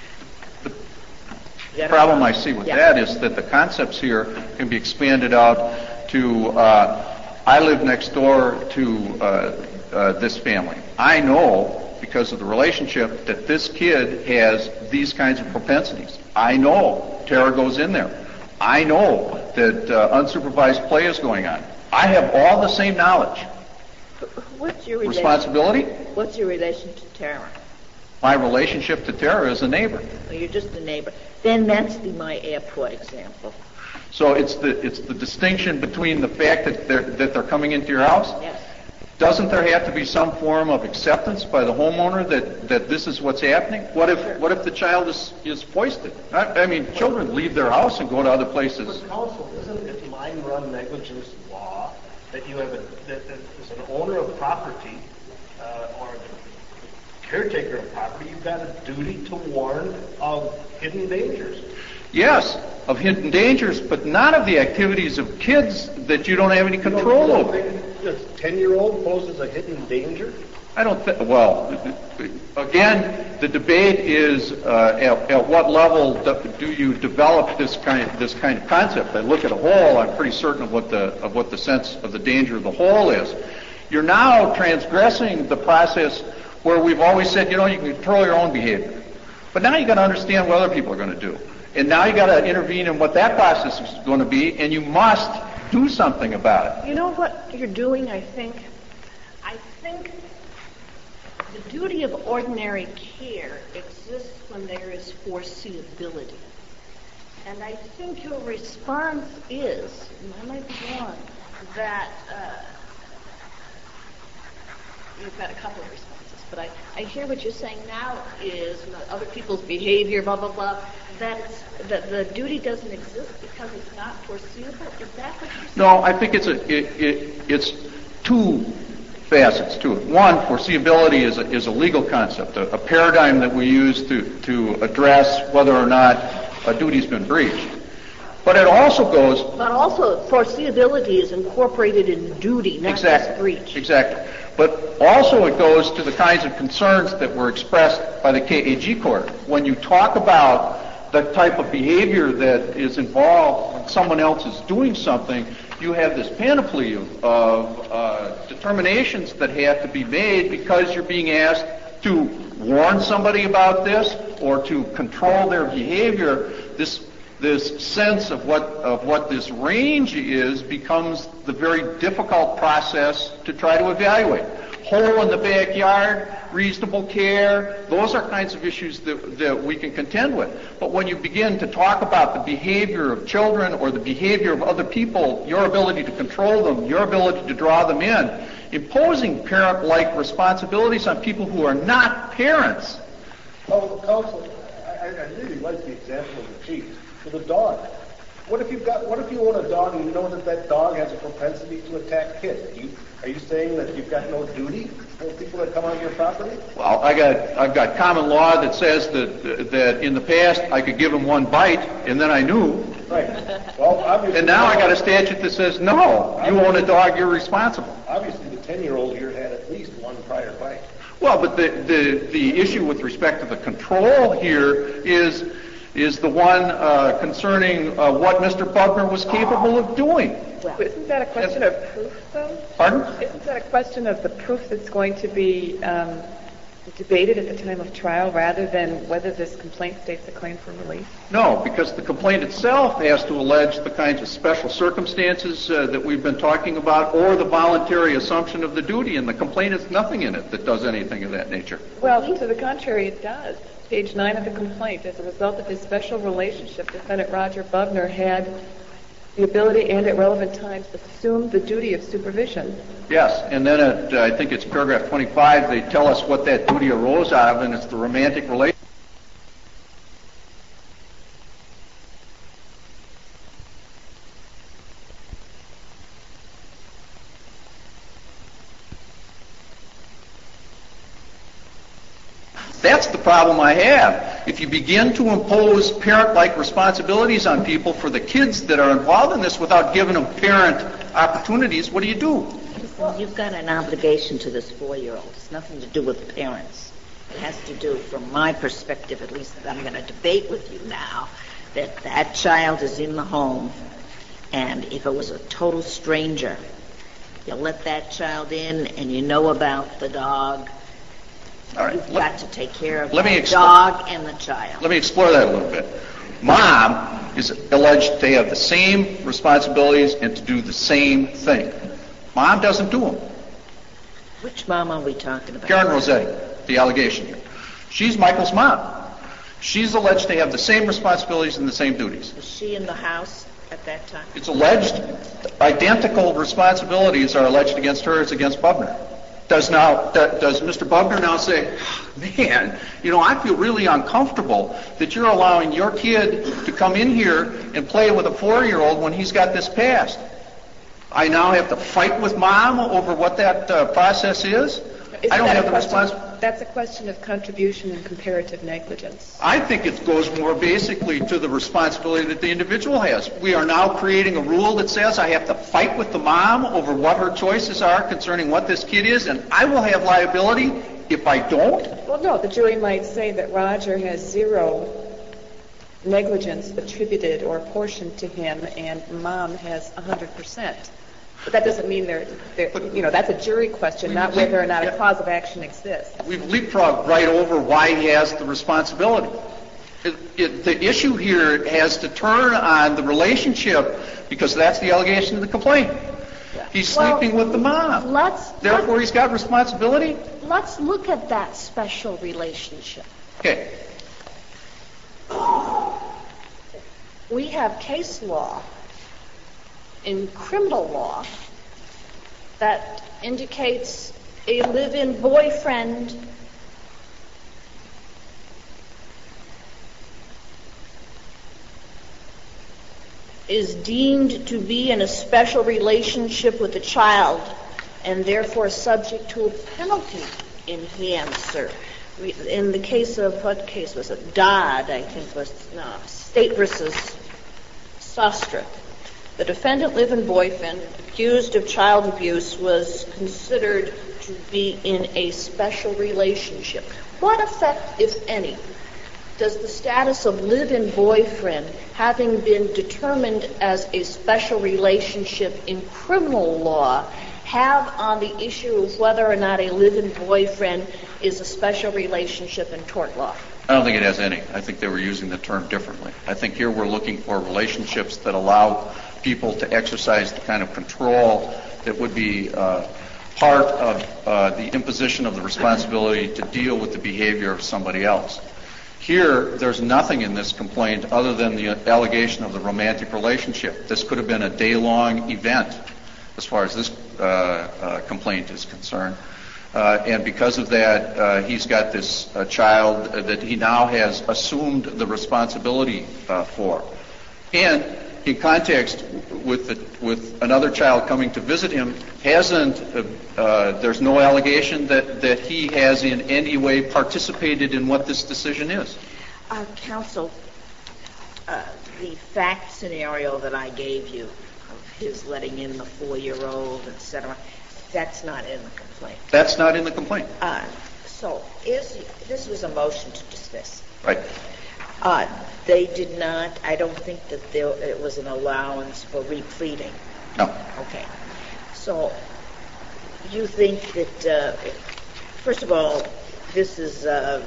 The problem I see with Yeah. that is that the concepts here can be expanded out to, uh, I live next door to uh, uh, this family. I know, because of the relationship, that this kid has these kinds of propensities. I know Tara goes in there. I know that uh, unsupervised play is going on. I have all the same knowledge. what's your relation? Responsibility? What's your relation to Tara? My relationship to Tara is a neighbor. Well, you're just a neighbor. Then that's the my airport example. So it's the it's the distinction between the fact that they're that they're coming into your house. Yes. Doesn't there have to be some form of acceptance by the homeowner that, that this is what's happening? What if what if the child is is foisted? I, I mean, children leave their house and go to other places. But counsel, isn't it mind-run negligence law that you have a, that, that as an owner of property uh, or the caretaker of property, you've got a duty to warn of hidden dangers? Yes, of hidden dangers, but not of the activities of kids that you don't have any control over. The ten-year-old poses a hidden danger? I don't think, well, again, the debate is uh, at, at what level do, do you develop this kind of, this kind of concept? I look at a whole, I'm pretty certain of what the of what the sense of the danger of the whole is. You're now transgressing the process where we've always said, you know, you can control your own behavior. But now you've got to understand what other people are going to do. And now you got to intervene in what that process is going to be, and you must do something about it. You know what you're doing, I think? I think the duty of ordinary care exists when there is foreseeability. And I think your response is, and I might be wrong, that uh, you've got a couple of responses, but I, I hear what you're saying now is you know, other people's behavior, blah, blah, blah, that, it's, that the duty doesn't exist because it's not foreseeable. Is that what you're saying? No, I think it's a it, it, it's two facets to it. One, foreseeability is a, is a legal concept, a, a paradigm that we use to, to address whether or not a duty's been breached. But it also goes... But also, foreseeability is incorporated in duty, not exactly, just breach. Exactly. But also it goes to the kinds of concerns that were expressed by the K A G court. When you talk about the type of behavior that is involved when someone else is doing something, you have this panoply of, of uh, determinations that have to be made because you're being asked to warn somebody about this or to control their behavior. This this sense of what of what this range is becomes the very difficult process to try to evaluate. Hole in the backyard, reasonable care, those are kinds of issues that, that we can contend with. But when you begin to talk about the behavior of children or the behavior of other people, your ability to control them, your ability to draw them in, imposing parent-like responsibilities on people who are not parents. Oh, counsel, I, I really like the example of the chief with a dog. What if you've got? What if you own a dog and you know that that dog has a propensity to attack kids? You, are you saying that you've got no duty for people that come on your property? Well, I got I've got common law that says that that in the past I could give them one bite and then I knew. Right. Well, obviously. And now I got a statute that says no, you own a dog, you're responsible. Obviously, the ten-year-old here had at least one prior bite. Well, but the the the issue with respect to the control here is. is the one uh, concerning uh, what Mister Bugner was capable of doing. Well, isn't that a question of proof, though? Pardon? Isn't that a question of the proof that's going to be um, debated at the time of trial rather than whether this complaint states a claim for relief? No, because the complaint itself has to allege the kinds of special circumstances uh, that we've been talking about or the voluntary assumption of the duty, and the complaint has nothing in it that does anything of that nature. Well, to the contrary, it does. Page nine of the complaint, as a result of his special relationship, defendant Roger Bugner had the ability and at relevant times assumed the duty of supervision. Yes, and then at, uh, I think it's paragraph twenty-five, they tell us what that duty arose out of, and it's the romantic relationship. That's the problem I have. If you begin to impose parent-like responsibilities on people for the kids that are involved in this without giving them parent opportunities, what do you do? Listen, you've got an obligation to this four-year-old. It's nothing to do with parents. It has to do, from my perspective, at least I'm going to debate with you now, that that child is in the home, and if it was a total stranger, you let that child in and you know about the dog. All right. You've let, got to take care of let the me expl- dog and the child. Let me explore that a little bit. Mom is alleged to have the same responsibilities and to do the same thing. Mom doesn't do them. Which mom are we talking about? Karen Rossetti, the allegation here. She's Michael's mom. She's alleged to have the same responsibilities and the same duties. Was she in the house at that time? It's alleged identical responsibilities are alleged against her as against Bugner. Does now does Mister Bugner now say, man, you know, I feel really uncomfortable that you're allowing your kid to come in here and play with a four-year-old when he's got this past. I now have to fight with Mom over what that uh, process is. Isn't I don't that have a the question, responsibility. That's a question of contribution and comparative negligence. I think it goes more basically to the responsibility that the individual has. We are now creating a rule that says I have to fight with the mom over what her choices are concerning what this kid is, and I will have liability if I don't. Well, no, the jury might say that Roger has zero negligence attributed or apportioned to him, and Mom has one hundred percent. But that doesn't mean they're, they're, you know, that's a jury question, not whether or not a cause of action exists. We've leapfrogged right over why he has the responsibility. It, it, the issue here has to turn on the relationship because that's the allegation of the complaint. He's Well, sleeping with the mom. Let's Therefore, he's got responsibility? let's look at that special relationship. Okay. We have case law in criminal law that indicates a live-in boyfriend is deemed to be in a special relationship with a child and therefore subject to a penalty enhancer. We, in the case of, what case was it? Dodd, I think was, no, State versus Sostra. The defendant live-in boyfriend accused of child abuse was considered to be in a special relationship. What effect, if any, does the status of live-in boyfriend, having been determined as a special relationship in criminal law, have on the issue of whether or not a live-in boyfriend is a special relationship in tort law? I don't think it has any. I think they were using the term differently. I think here we're looking for relationships that allow people to exercise the kind of control that would be uh, part of uh, the imposition of the responsibility to deal with the behavior of somebody else. Here, there's nothing in this complaint other than the allegation of the romantic relationship. This could have been a day-long event as far as this uh, uh, complaint is concerned. Uh, and because of that, uh, he's got this uh, child that he now has assumed the responsibility uh, for. And in context with the, with another child coming to visit him, hasn't uh, uh, there's no allegation that, that he has in any way participated in what this decision is. Uh, counsel, uh, the fact scenario that I gave you of his letting in the four-year-old, et cetera, that's not in the complaint. That's not in the complaint. Uh, so is this was a motion to dismiss. Right. Uh, they did not, I don't think that there it was an allowance for repleting. No. Okay. So you think that, uh, first of all, this is uh,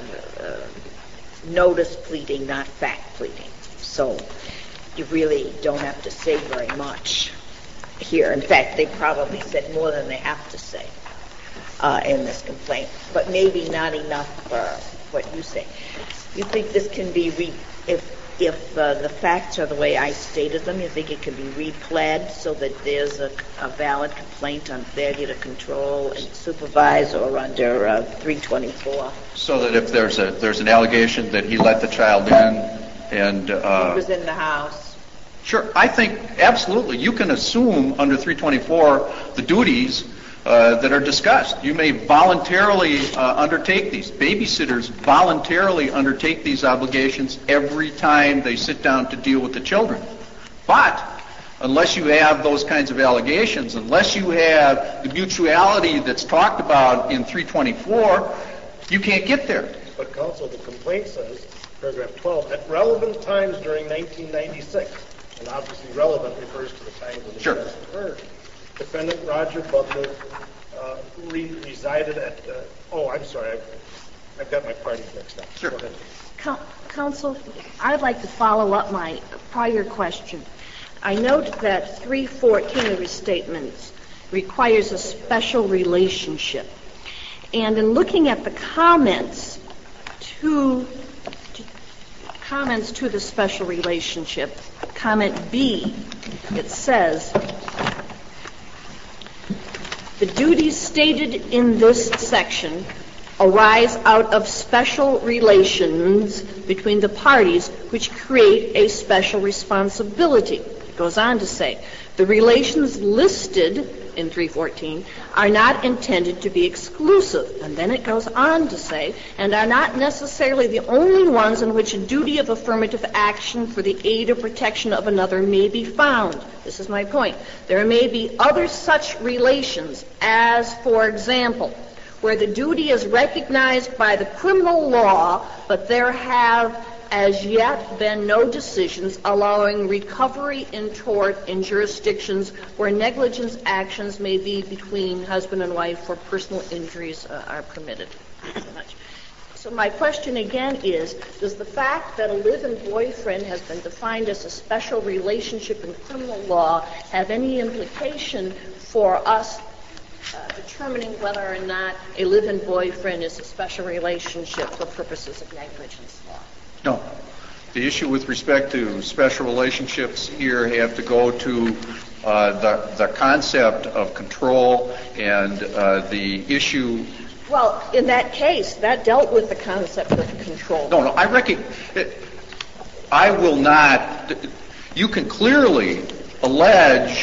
uh, notice pleading, not fact pleading. So you really don't have to say very much here. In fact, they probably said more than they have to say uh, in this complaint, but maybe not enough for what you say. You think this can be, re- if if uh, the facts are the way I stated them, you think it can be repled so that there's a, a valid complaint on failure to control and supervise or under uh, three twenty-four? So that if there's a there's an allegation that he let the child in and uh, he was in the house. Sure, I think absolutely you can assume under three twenty-four the duties uh, that are discussed. You may voluntarily uh, undertake these. Babysitters voluntarily undertake these obligations every time they sit down to deal with the children. But unless you have those kinds of allegations, unless you have the mutuality that's talked about in three twenty-four, you can't get there. But counsel, the complaint says, paragraph twelve, at relevant times during nineteen ninety-six, and obviously relevant refers to the time when the sure. events occurred, defendant Roger Butler uh, re- resided at, uh, oh, I'm sorry, I've, I've got my parties mixed up. Sure. Go ahead. Coun- Counsel, I'd like to follow up my prior question. I note that three fourteen of his statements requires a special relationship. And in looking at the comments to, to comments to the special relationship, comment B, it says, the duties stated in this section arise out of special relations between the parties which create a special responsibility. It goes on to say, the relations listed in three fourteen are not intended to be exclusive. And then it goes on to say, and are not necessarily the only ones in which a duty of affirmative action for the aid or protection of another may be found. This is my point. There may be other such relations as, for example, where the duty is recognized by the criminal law, but there have as yet been no decisions allowing recovery in tort in jurisdictions where negligence actions may be between husband and wife for personal injuries uh, are permitted. So much. So my question again is, does the fact that a live-in boyfriend has been defined as a special relationship in criminal law have any implication for us uh, determining whether or not a live-in boyfriend is a special relationship for purposes of negligence law? No. The issue with respect to special relationships here have to go to uh, the, the concept of control and uh, the issue. Well, in that case, that dealt with the concept of control. No, no, I reckon, I will not, you can clearly allege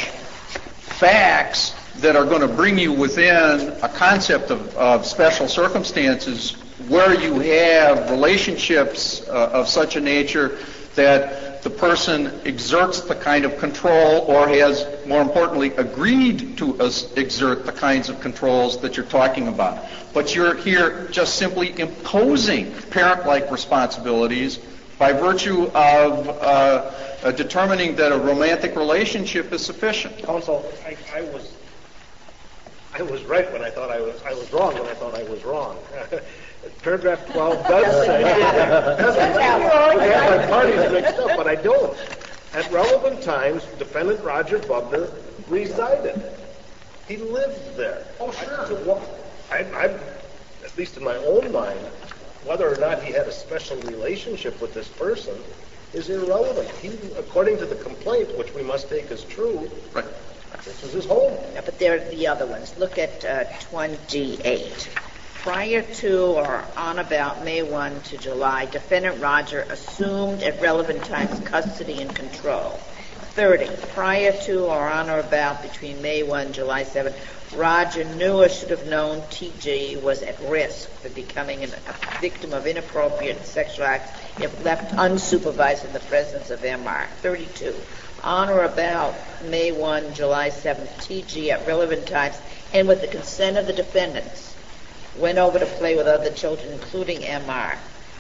facts that are going to bring you within a concept of, of special circumstances where you have relationships uh, of such a nature that the person exerts the kind of control or has, more importantly, agreed to uh, exert the kinds of controls that you're talking about. But you're here just simply imposing parent-like responsibilities by virtue of uh, uh, determining that a romantic relationship is sufficient. Counsel, I, I was I was right when I thought I was I was wrong when I thought I was wrong. Paragraph twelve does say, I have my parties mixed up, but I don't. At relevant times, defendant Roger Bubner resided. He lived there. Oh, sure. I, I, at least in my own mind, whether or not he had a special relationship with this person is irrelevant. He, according to the complaint, which we must take as true, right. This is his home. Yeah, but there are the other ones. Look at uh, twenty-eight. Prior to or on about May first to July, defendant Roger assumed at relevant times custody and control. thirty. Prior to or on or about between May first and July seventh, Roger knew or should have known T G was at risk for becoming an, a victim of inappropriate sexual acts if left unsupervised in the presence of M R. thirty-two. On or about May first, July seventh, T G at relevant times and with the consent of the defendants went over to play with other children, including M R.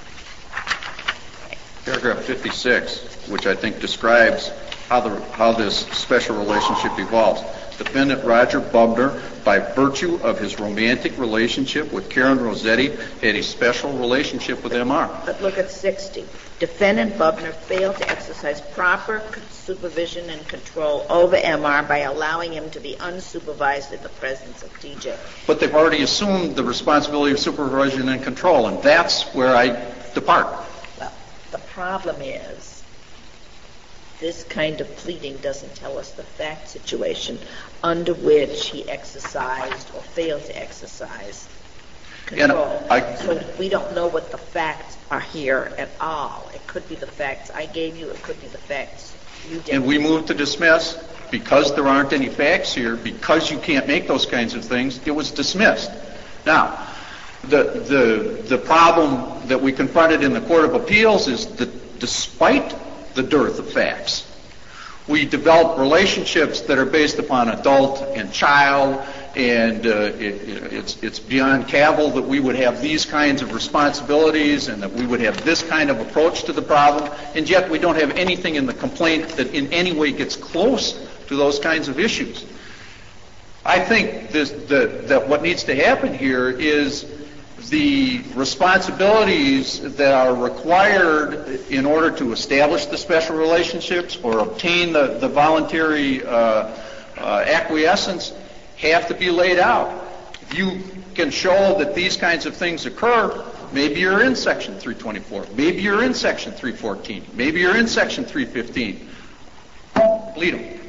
Paragraph fifty-six, which I think describes how the how this special relationship evolves. Defendant Roger Bubner, by virtue of his romantic relationship with Karen Rossetti, had a special relationship with M R. But look at sixty. Defendant Bubner failed to exercise proper supervision and control over M R by allowing him to be unsupervised in the presence of T J. But they've already assumed the responsibility of supervision and control, and that's where I depart. Well, the problem is this kind of pleading doesn't tell us the fact situation under which he exercised or failed to exercise control. And I, so we don't know what the facts are here at all. It could be the facts I gave you. It could be the facts you did. And we move to dismiss because there aren't any facts here, because you can't make those kinds of things. It was dismissed. Now, the the the problem that we confronted in the Court of Appeals is that despite the dearth of facts, we develop relationships that are based upon adult and child, and uh, it, it's, it's beyond cavil that we would have these kinds of responsibilities and that we would have this kind of approach to the problem, and yet we don't have anything in the complaint that in any way gets close to those kinds of issues. I think this, the, that what needs to happen here is the responsibilities that are required in order to establish the special relationships or obtain the, the voluntary uh, uh, acquiescence have to be laid out. If you can show that these kinds of things occur, maybe you're in Section three twenty-four, maybe you're in Section three fourteen, maybe you're in Section three fifteen. Lead them.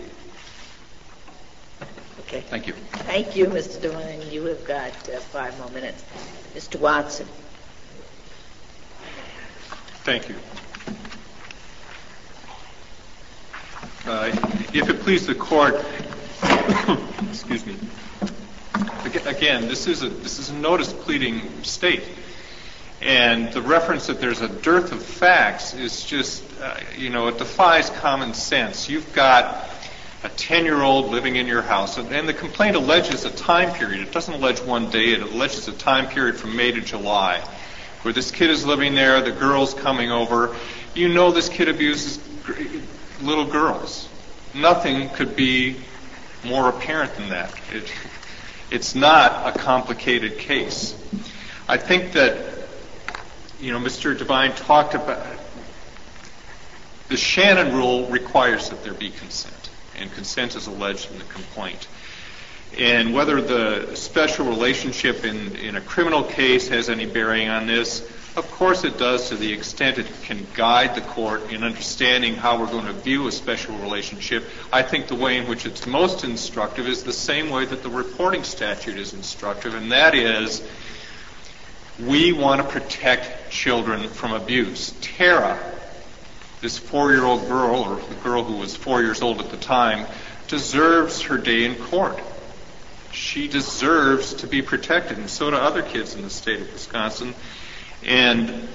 Okay. Thank you. Thank you, Mister Devine. You have got uh, five more minutes. Mister Watson. Thank you. Uh, if it please the Court, excuse me. Again, this is a this is a notice pleading state, and the reference that there's a dearth of facts is just uh, you know, it defies common sense. You've got a ten-year-old living in your house, and, and the complaint alleges a time period. It doesn't allege one day. It alleges a time period from May to July, where this kid is living there, the girl's coming over. You know this kid abuses little girls. Nothing could be more apparent than that. It, it's not a complicated case. I think that you know, Mister Devine talked about the Shannon rule requires that there be consent, and consent is alleged in the complaint. And whether the special relationship in, in a criminal case has any bearing on this, of course it does, to the extent it can guide the court in understanding how we're going to view a special relationship. I think the way in which it's most instructive is the same way that the reporting statute is instructive, and that is we want to protect children from abuse. Tara, this four-year-old girl, or the girl who was four years old at the time, deserves her day in court. She deserves to be protected, and so do other kids in the state of Wisconsin. And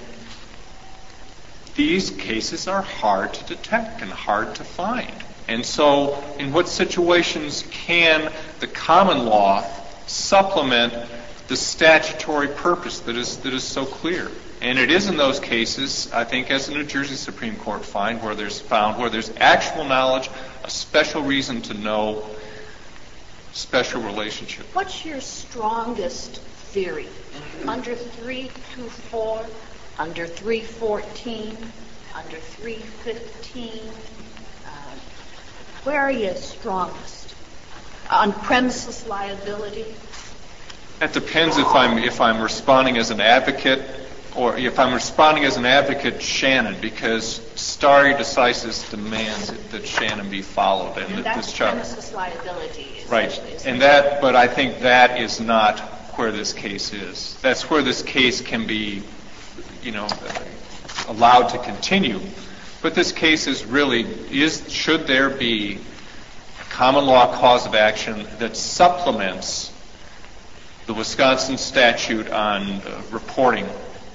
these cases are hard to detect and hard to find. And so in what situations can the common law supplement the statutory purpose that is that is so clear? And it is in those cases, I think, as the New Jersey Supreme Court find, where there's found where there's actual knowledge, a special reason to know, special relationship. What's your strongest theory? Under three twenty-four, under three fourteen, under three fifteen? Uh, where are you strongest? On premises liability? That depends if I'm if I'm responding as an advocate, or if I'm responding as an advocate, Shannon, because stare decisis demands that Shannon be followed, and, and that that's this child. Premises liability, right? And that, but I think that is not where this case is. That's where this case can be, you know, allowed to continue. But this case is really is should there be a common law cause of action that supplements the Wisconsin statute on uh, reporting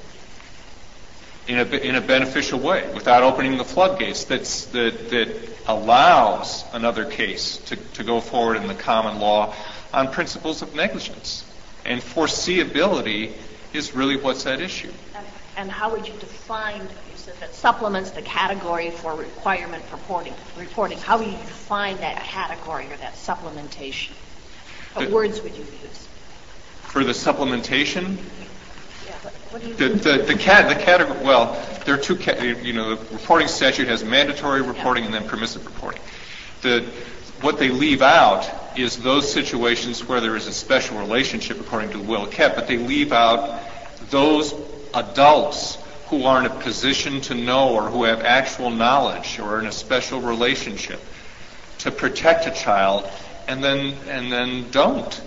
in a in a beneficial way, without opening the floodgates, that's that that allows another case to, to go forward in the common law on principles of negligence. And foreseeability is really what's at issue. And, and how would you define, you said that supplements the category for requirement reporting, reporting. How would you define that category or that supplementation? What the, words would you use? For the supplementation? Yeah, what, what do you The, the, the, cat, the category, well, there are two, ca- you know, the reporting statute has mandatory reporting yeah. and then permissive reporting. The, what they leave out is those situations where there is a special relationship, according to Will Kett, but they leave out those adults who are in a position to know or who have actual knowledge or in a special relationship to protect a child, and then and then don't.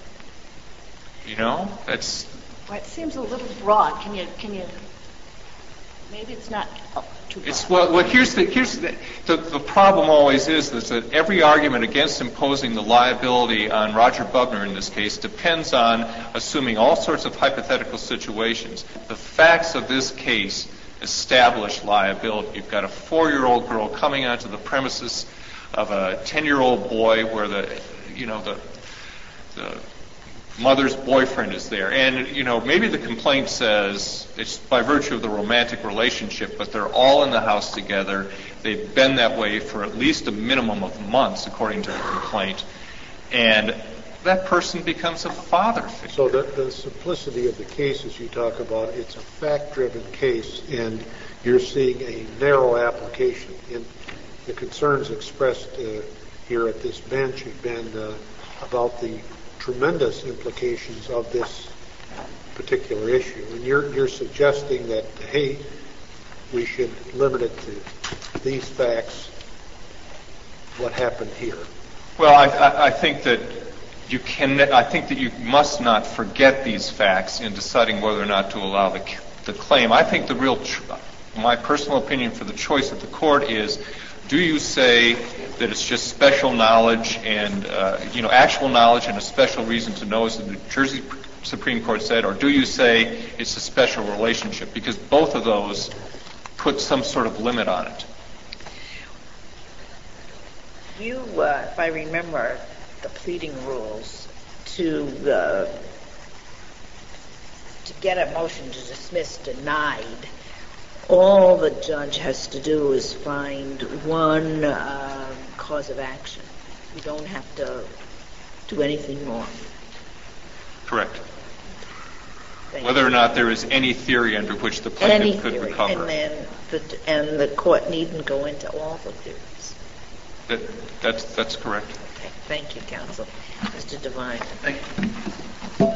You know, that's. Well, it seems a little broad. Can you can you? Maybe it's not too broad. It's well. Well, here's the here's the, the the problem always is, is that every argument against imposing the liability on Roger Bubner in this case depends on assuming all sorts of hypothetical situations. The facts of this case establish liability. You've got a four-year-old girl coming onto the premises of a ten-year-old boy, where the you know the the mother's boyfriend is there. And, you know, maybe the complaint says it's by virtue of the romantic relationship, but they're all in the house together. They've been that way for at least a minimum of months, according to the complaint. And that person becomes a father figure. So the, the simplicity of the cases you talk about, it's a fact-driven case, and you're seeing a narrow application. And the concerns expressed uh, here at this bench have been uh, about the tremendous implications of this particular issue. And you're, you're suggesting that, hey, we should limit it to these facts, what happened here. Well, I, I, I think that you can. I think that you must not forget these facts in deciding whether or not to allow the, the claim. I think the real, tr- my personal opinion for the choice of the court is, do you say that it's just special knowledge and, uh, you know, actual knowledge and a special reason to know, as the New Jersey Supreme Court said, or do you say it's a special relationship? Because both of those put some sort of limit on it. You, uh, if I remember the pleading rules, to uh, to get a motion to dismiss denied, all the judge has to do is find one uh, cause of action. You don't have to do anything more. Correct. Thank Whether you. or not there is any theory under which the Any plaintiff could theory, recover. and then the, and the court needn't go into all the theories. That, that's, that's correct. Okay, thank you, counsel. Mister Devine. Thank you.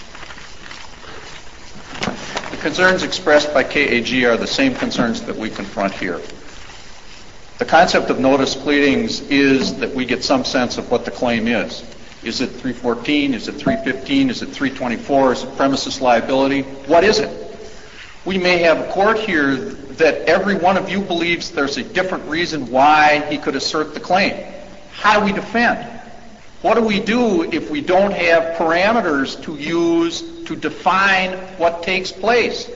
The concerns expressed by K A G are the same concerns that we confront here. The concept of notice pleadings is that we get some sense of what the claim is. Is it three fourteen? Is it three fifteen? Is it three twenty-four? Is it premises liability? What is it? We may have a court here that every one of you believes there's a different reason why he could assert the claim. How do we defend? What do we do if we don't have parameters to use to define what takes place?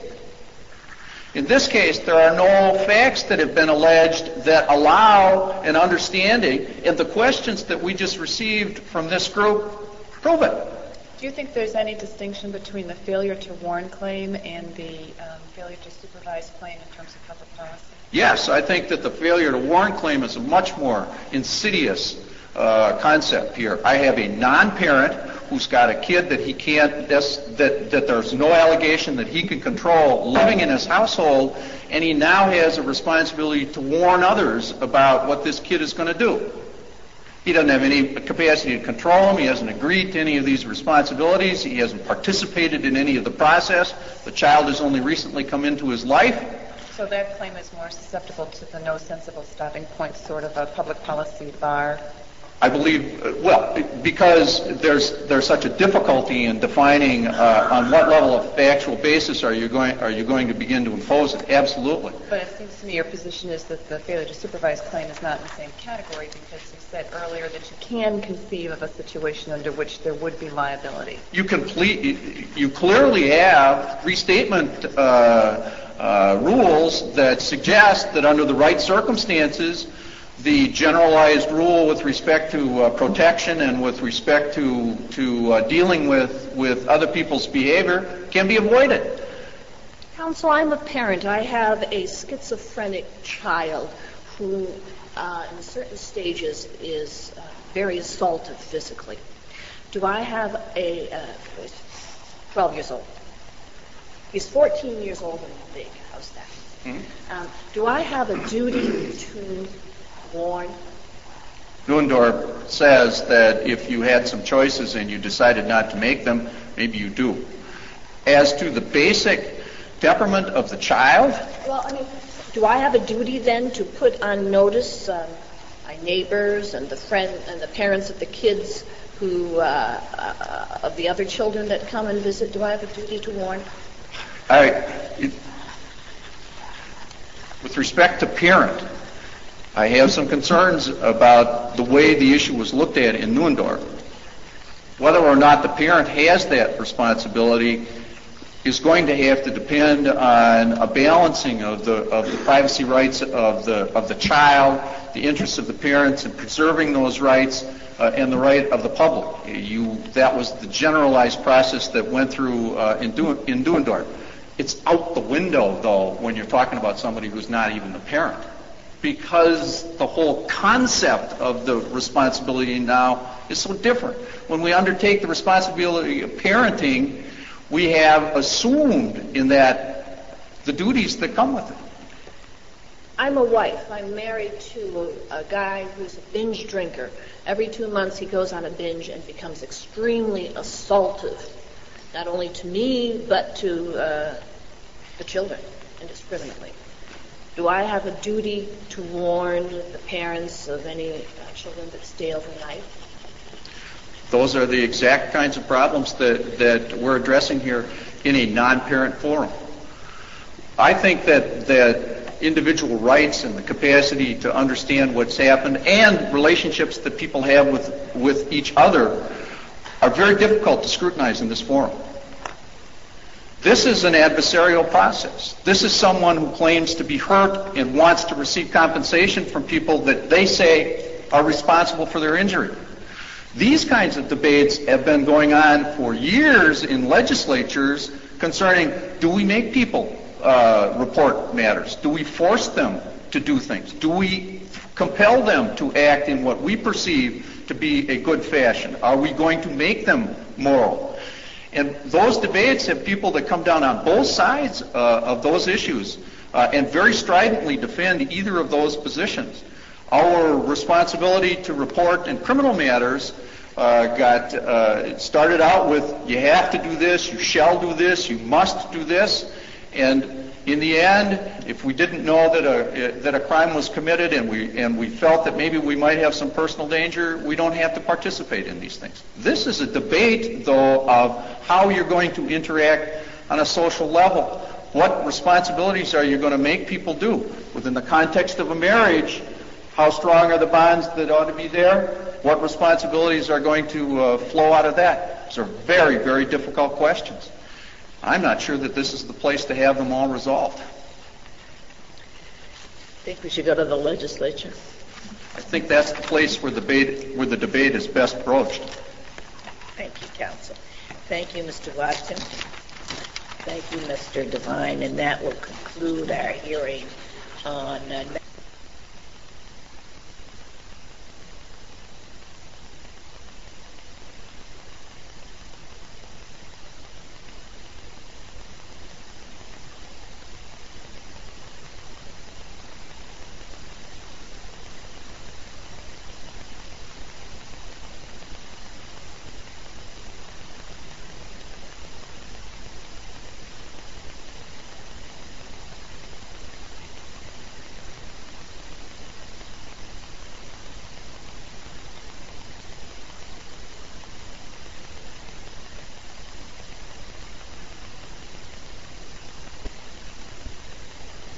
In this case, there are no facts that have been alleged that allow an understanding, and the questions that we just received from this group prove it. Do you think there's any distinction between the failure to warn claim and the um, failure to supervise claim in terms of public policy? Yes, I think that the failure to warn claim is a much more insidious uh, concept here. I have a non-parent who's got a kid that he can't, that, that there's no allegation that he can control living in his household, and he now has a responsibility to warn others about what this kid is going to do. He doesn't have any capacity to control him. He hasn't agreed to any of these responsibilities. He hasn't participated in any of the process. The child has only recently come into his life. So that claim is more susceptible to the no sensible stopping point sort of a public policy bar? I believe, uh, well, because there's there's such a difficulty in defining uh, on what level of factual basis are you going are you going to begin to impose it. Absolutely. But it seems to me your position is that the failure to supervise claim is not in the same category because you said earlier that you can conceive of a situation under which there would be liability. You complete you clearly have restatement uh, uh, rules that suggest that under the right circumstances, the generalized rule with respect to uh, protection and with respect to to uh, dealing with with other people's behavior can be avoided. Counsel, I'm a parent. I have a schizophrenic child who, uh, in certain stages, is uh, very assaultive physically. Do I have a uh, twelve years old? He's fourteen years old and big. How's that? Mm-hmm. Um, do I have a duty to warn? Nuendorf says that if you had some choices and you decided not to make them, maybe you do. As to the basic temperament of the child, well, I mean, do I have a duty then to put on notice um, my neighbors and the friend and the parents of the kids who uh, uh, of the other children that come and visit? Do I have a duty to warn? I, it, with respect to parent, I have some concerns about the way the issue was looked at in Nuendorf. Whether or not the parent has that responsibility is going to have to depend on a balancing of the of the privacy rights of the of the child, the interests of the parents, and preserving those rights, uh, and the right of the public. You that was the generalized process that went through uh, in du, in Nuendorf. It's out the window though when you're talking about somebody who's not even the parent, because the whole concept of the responsibility now is so different. When we undertake the responsibility of parenting, we have assumed in that the duties that come with it. I'm a wife. I'm married to a, a guy who's a binge drinker. Every two months he goes on a binge and becomes extremely assaultive, not only to me, but to uh, the children, indiscriminately. Do I have a duty to warn the parents of any uh, children that stay overnight? Those are the exact kinds of problems that, that we're addressing here in a non-parent forum. I think that, that individual rights and the capacity to understand what's happened and relationships that people have with, with each other are very difficult to scrutinize in this forum. This is an adversarial process. This is someone who claims to be hurt and wants to receive compensation from people that they say are responsible for their injury. These kinds of debates have been going on for years in legislatures concerning, do we make people uh, report matters? Do we force them to do things? Do we compel them to act in what we perceive to be a good fashion? Are we going to make them moral? And those debates have people that come down on both sides uh, of those issues uh, and very stridently defend either of those positions. Our responsibility to report in criminal matters uh, got uh, started out with you have to do this, you shall do this, you must do this, and in the end, if we didn't know that a that a crime was committed and we and we felt that maybe we might have some personal danger, we don't have to participate in these things. This is a debate, though, of how you're going to interact on a social level. What responsibilities are you going to make people do? Within the context of a marriage, how strong are the bonds that ought to be there? What responsibilities are going to uh, flow out of that? These are very, very difficult questions. I'm not sure that this is the place to have them all resolved. I think we should go to the legislature. I think that's the place where the debate, where the debate is best broached. Thank you, counsel. Thank you, Mister Watson. Thank you, Mister Devine. And that will conclude our hearing on uh,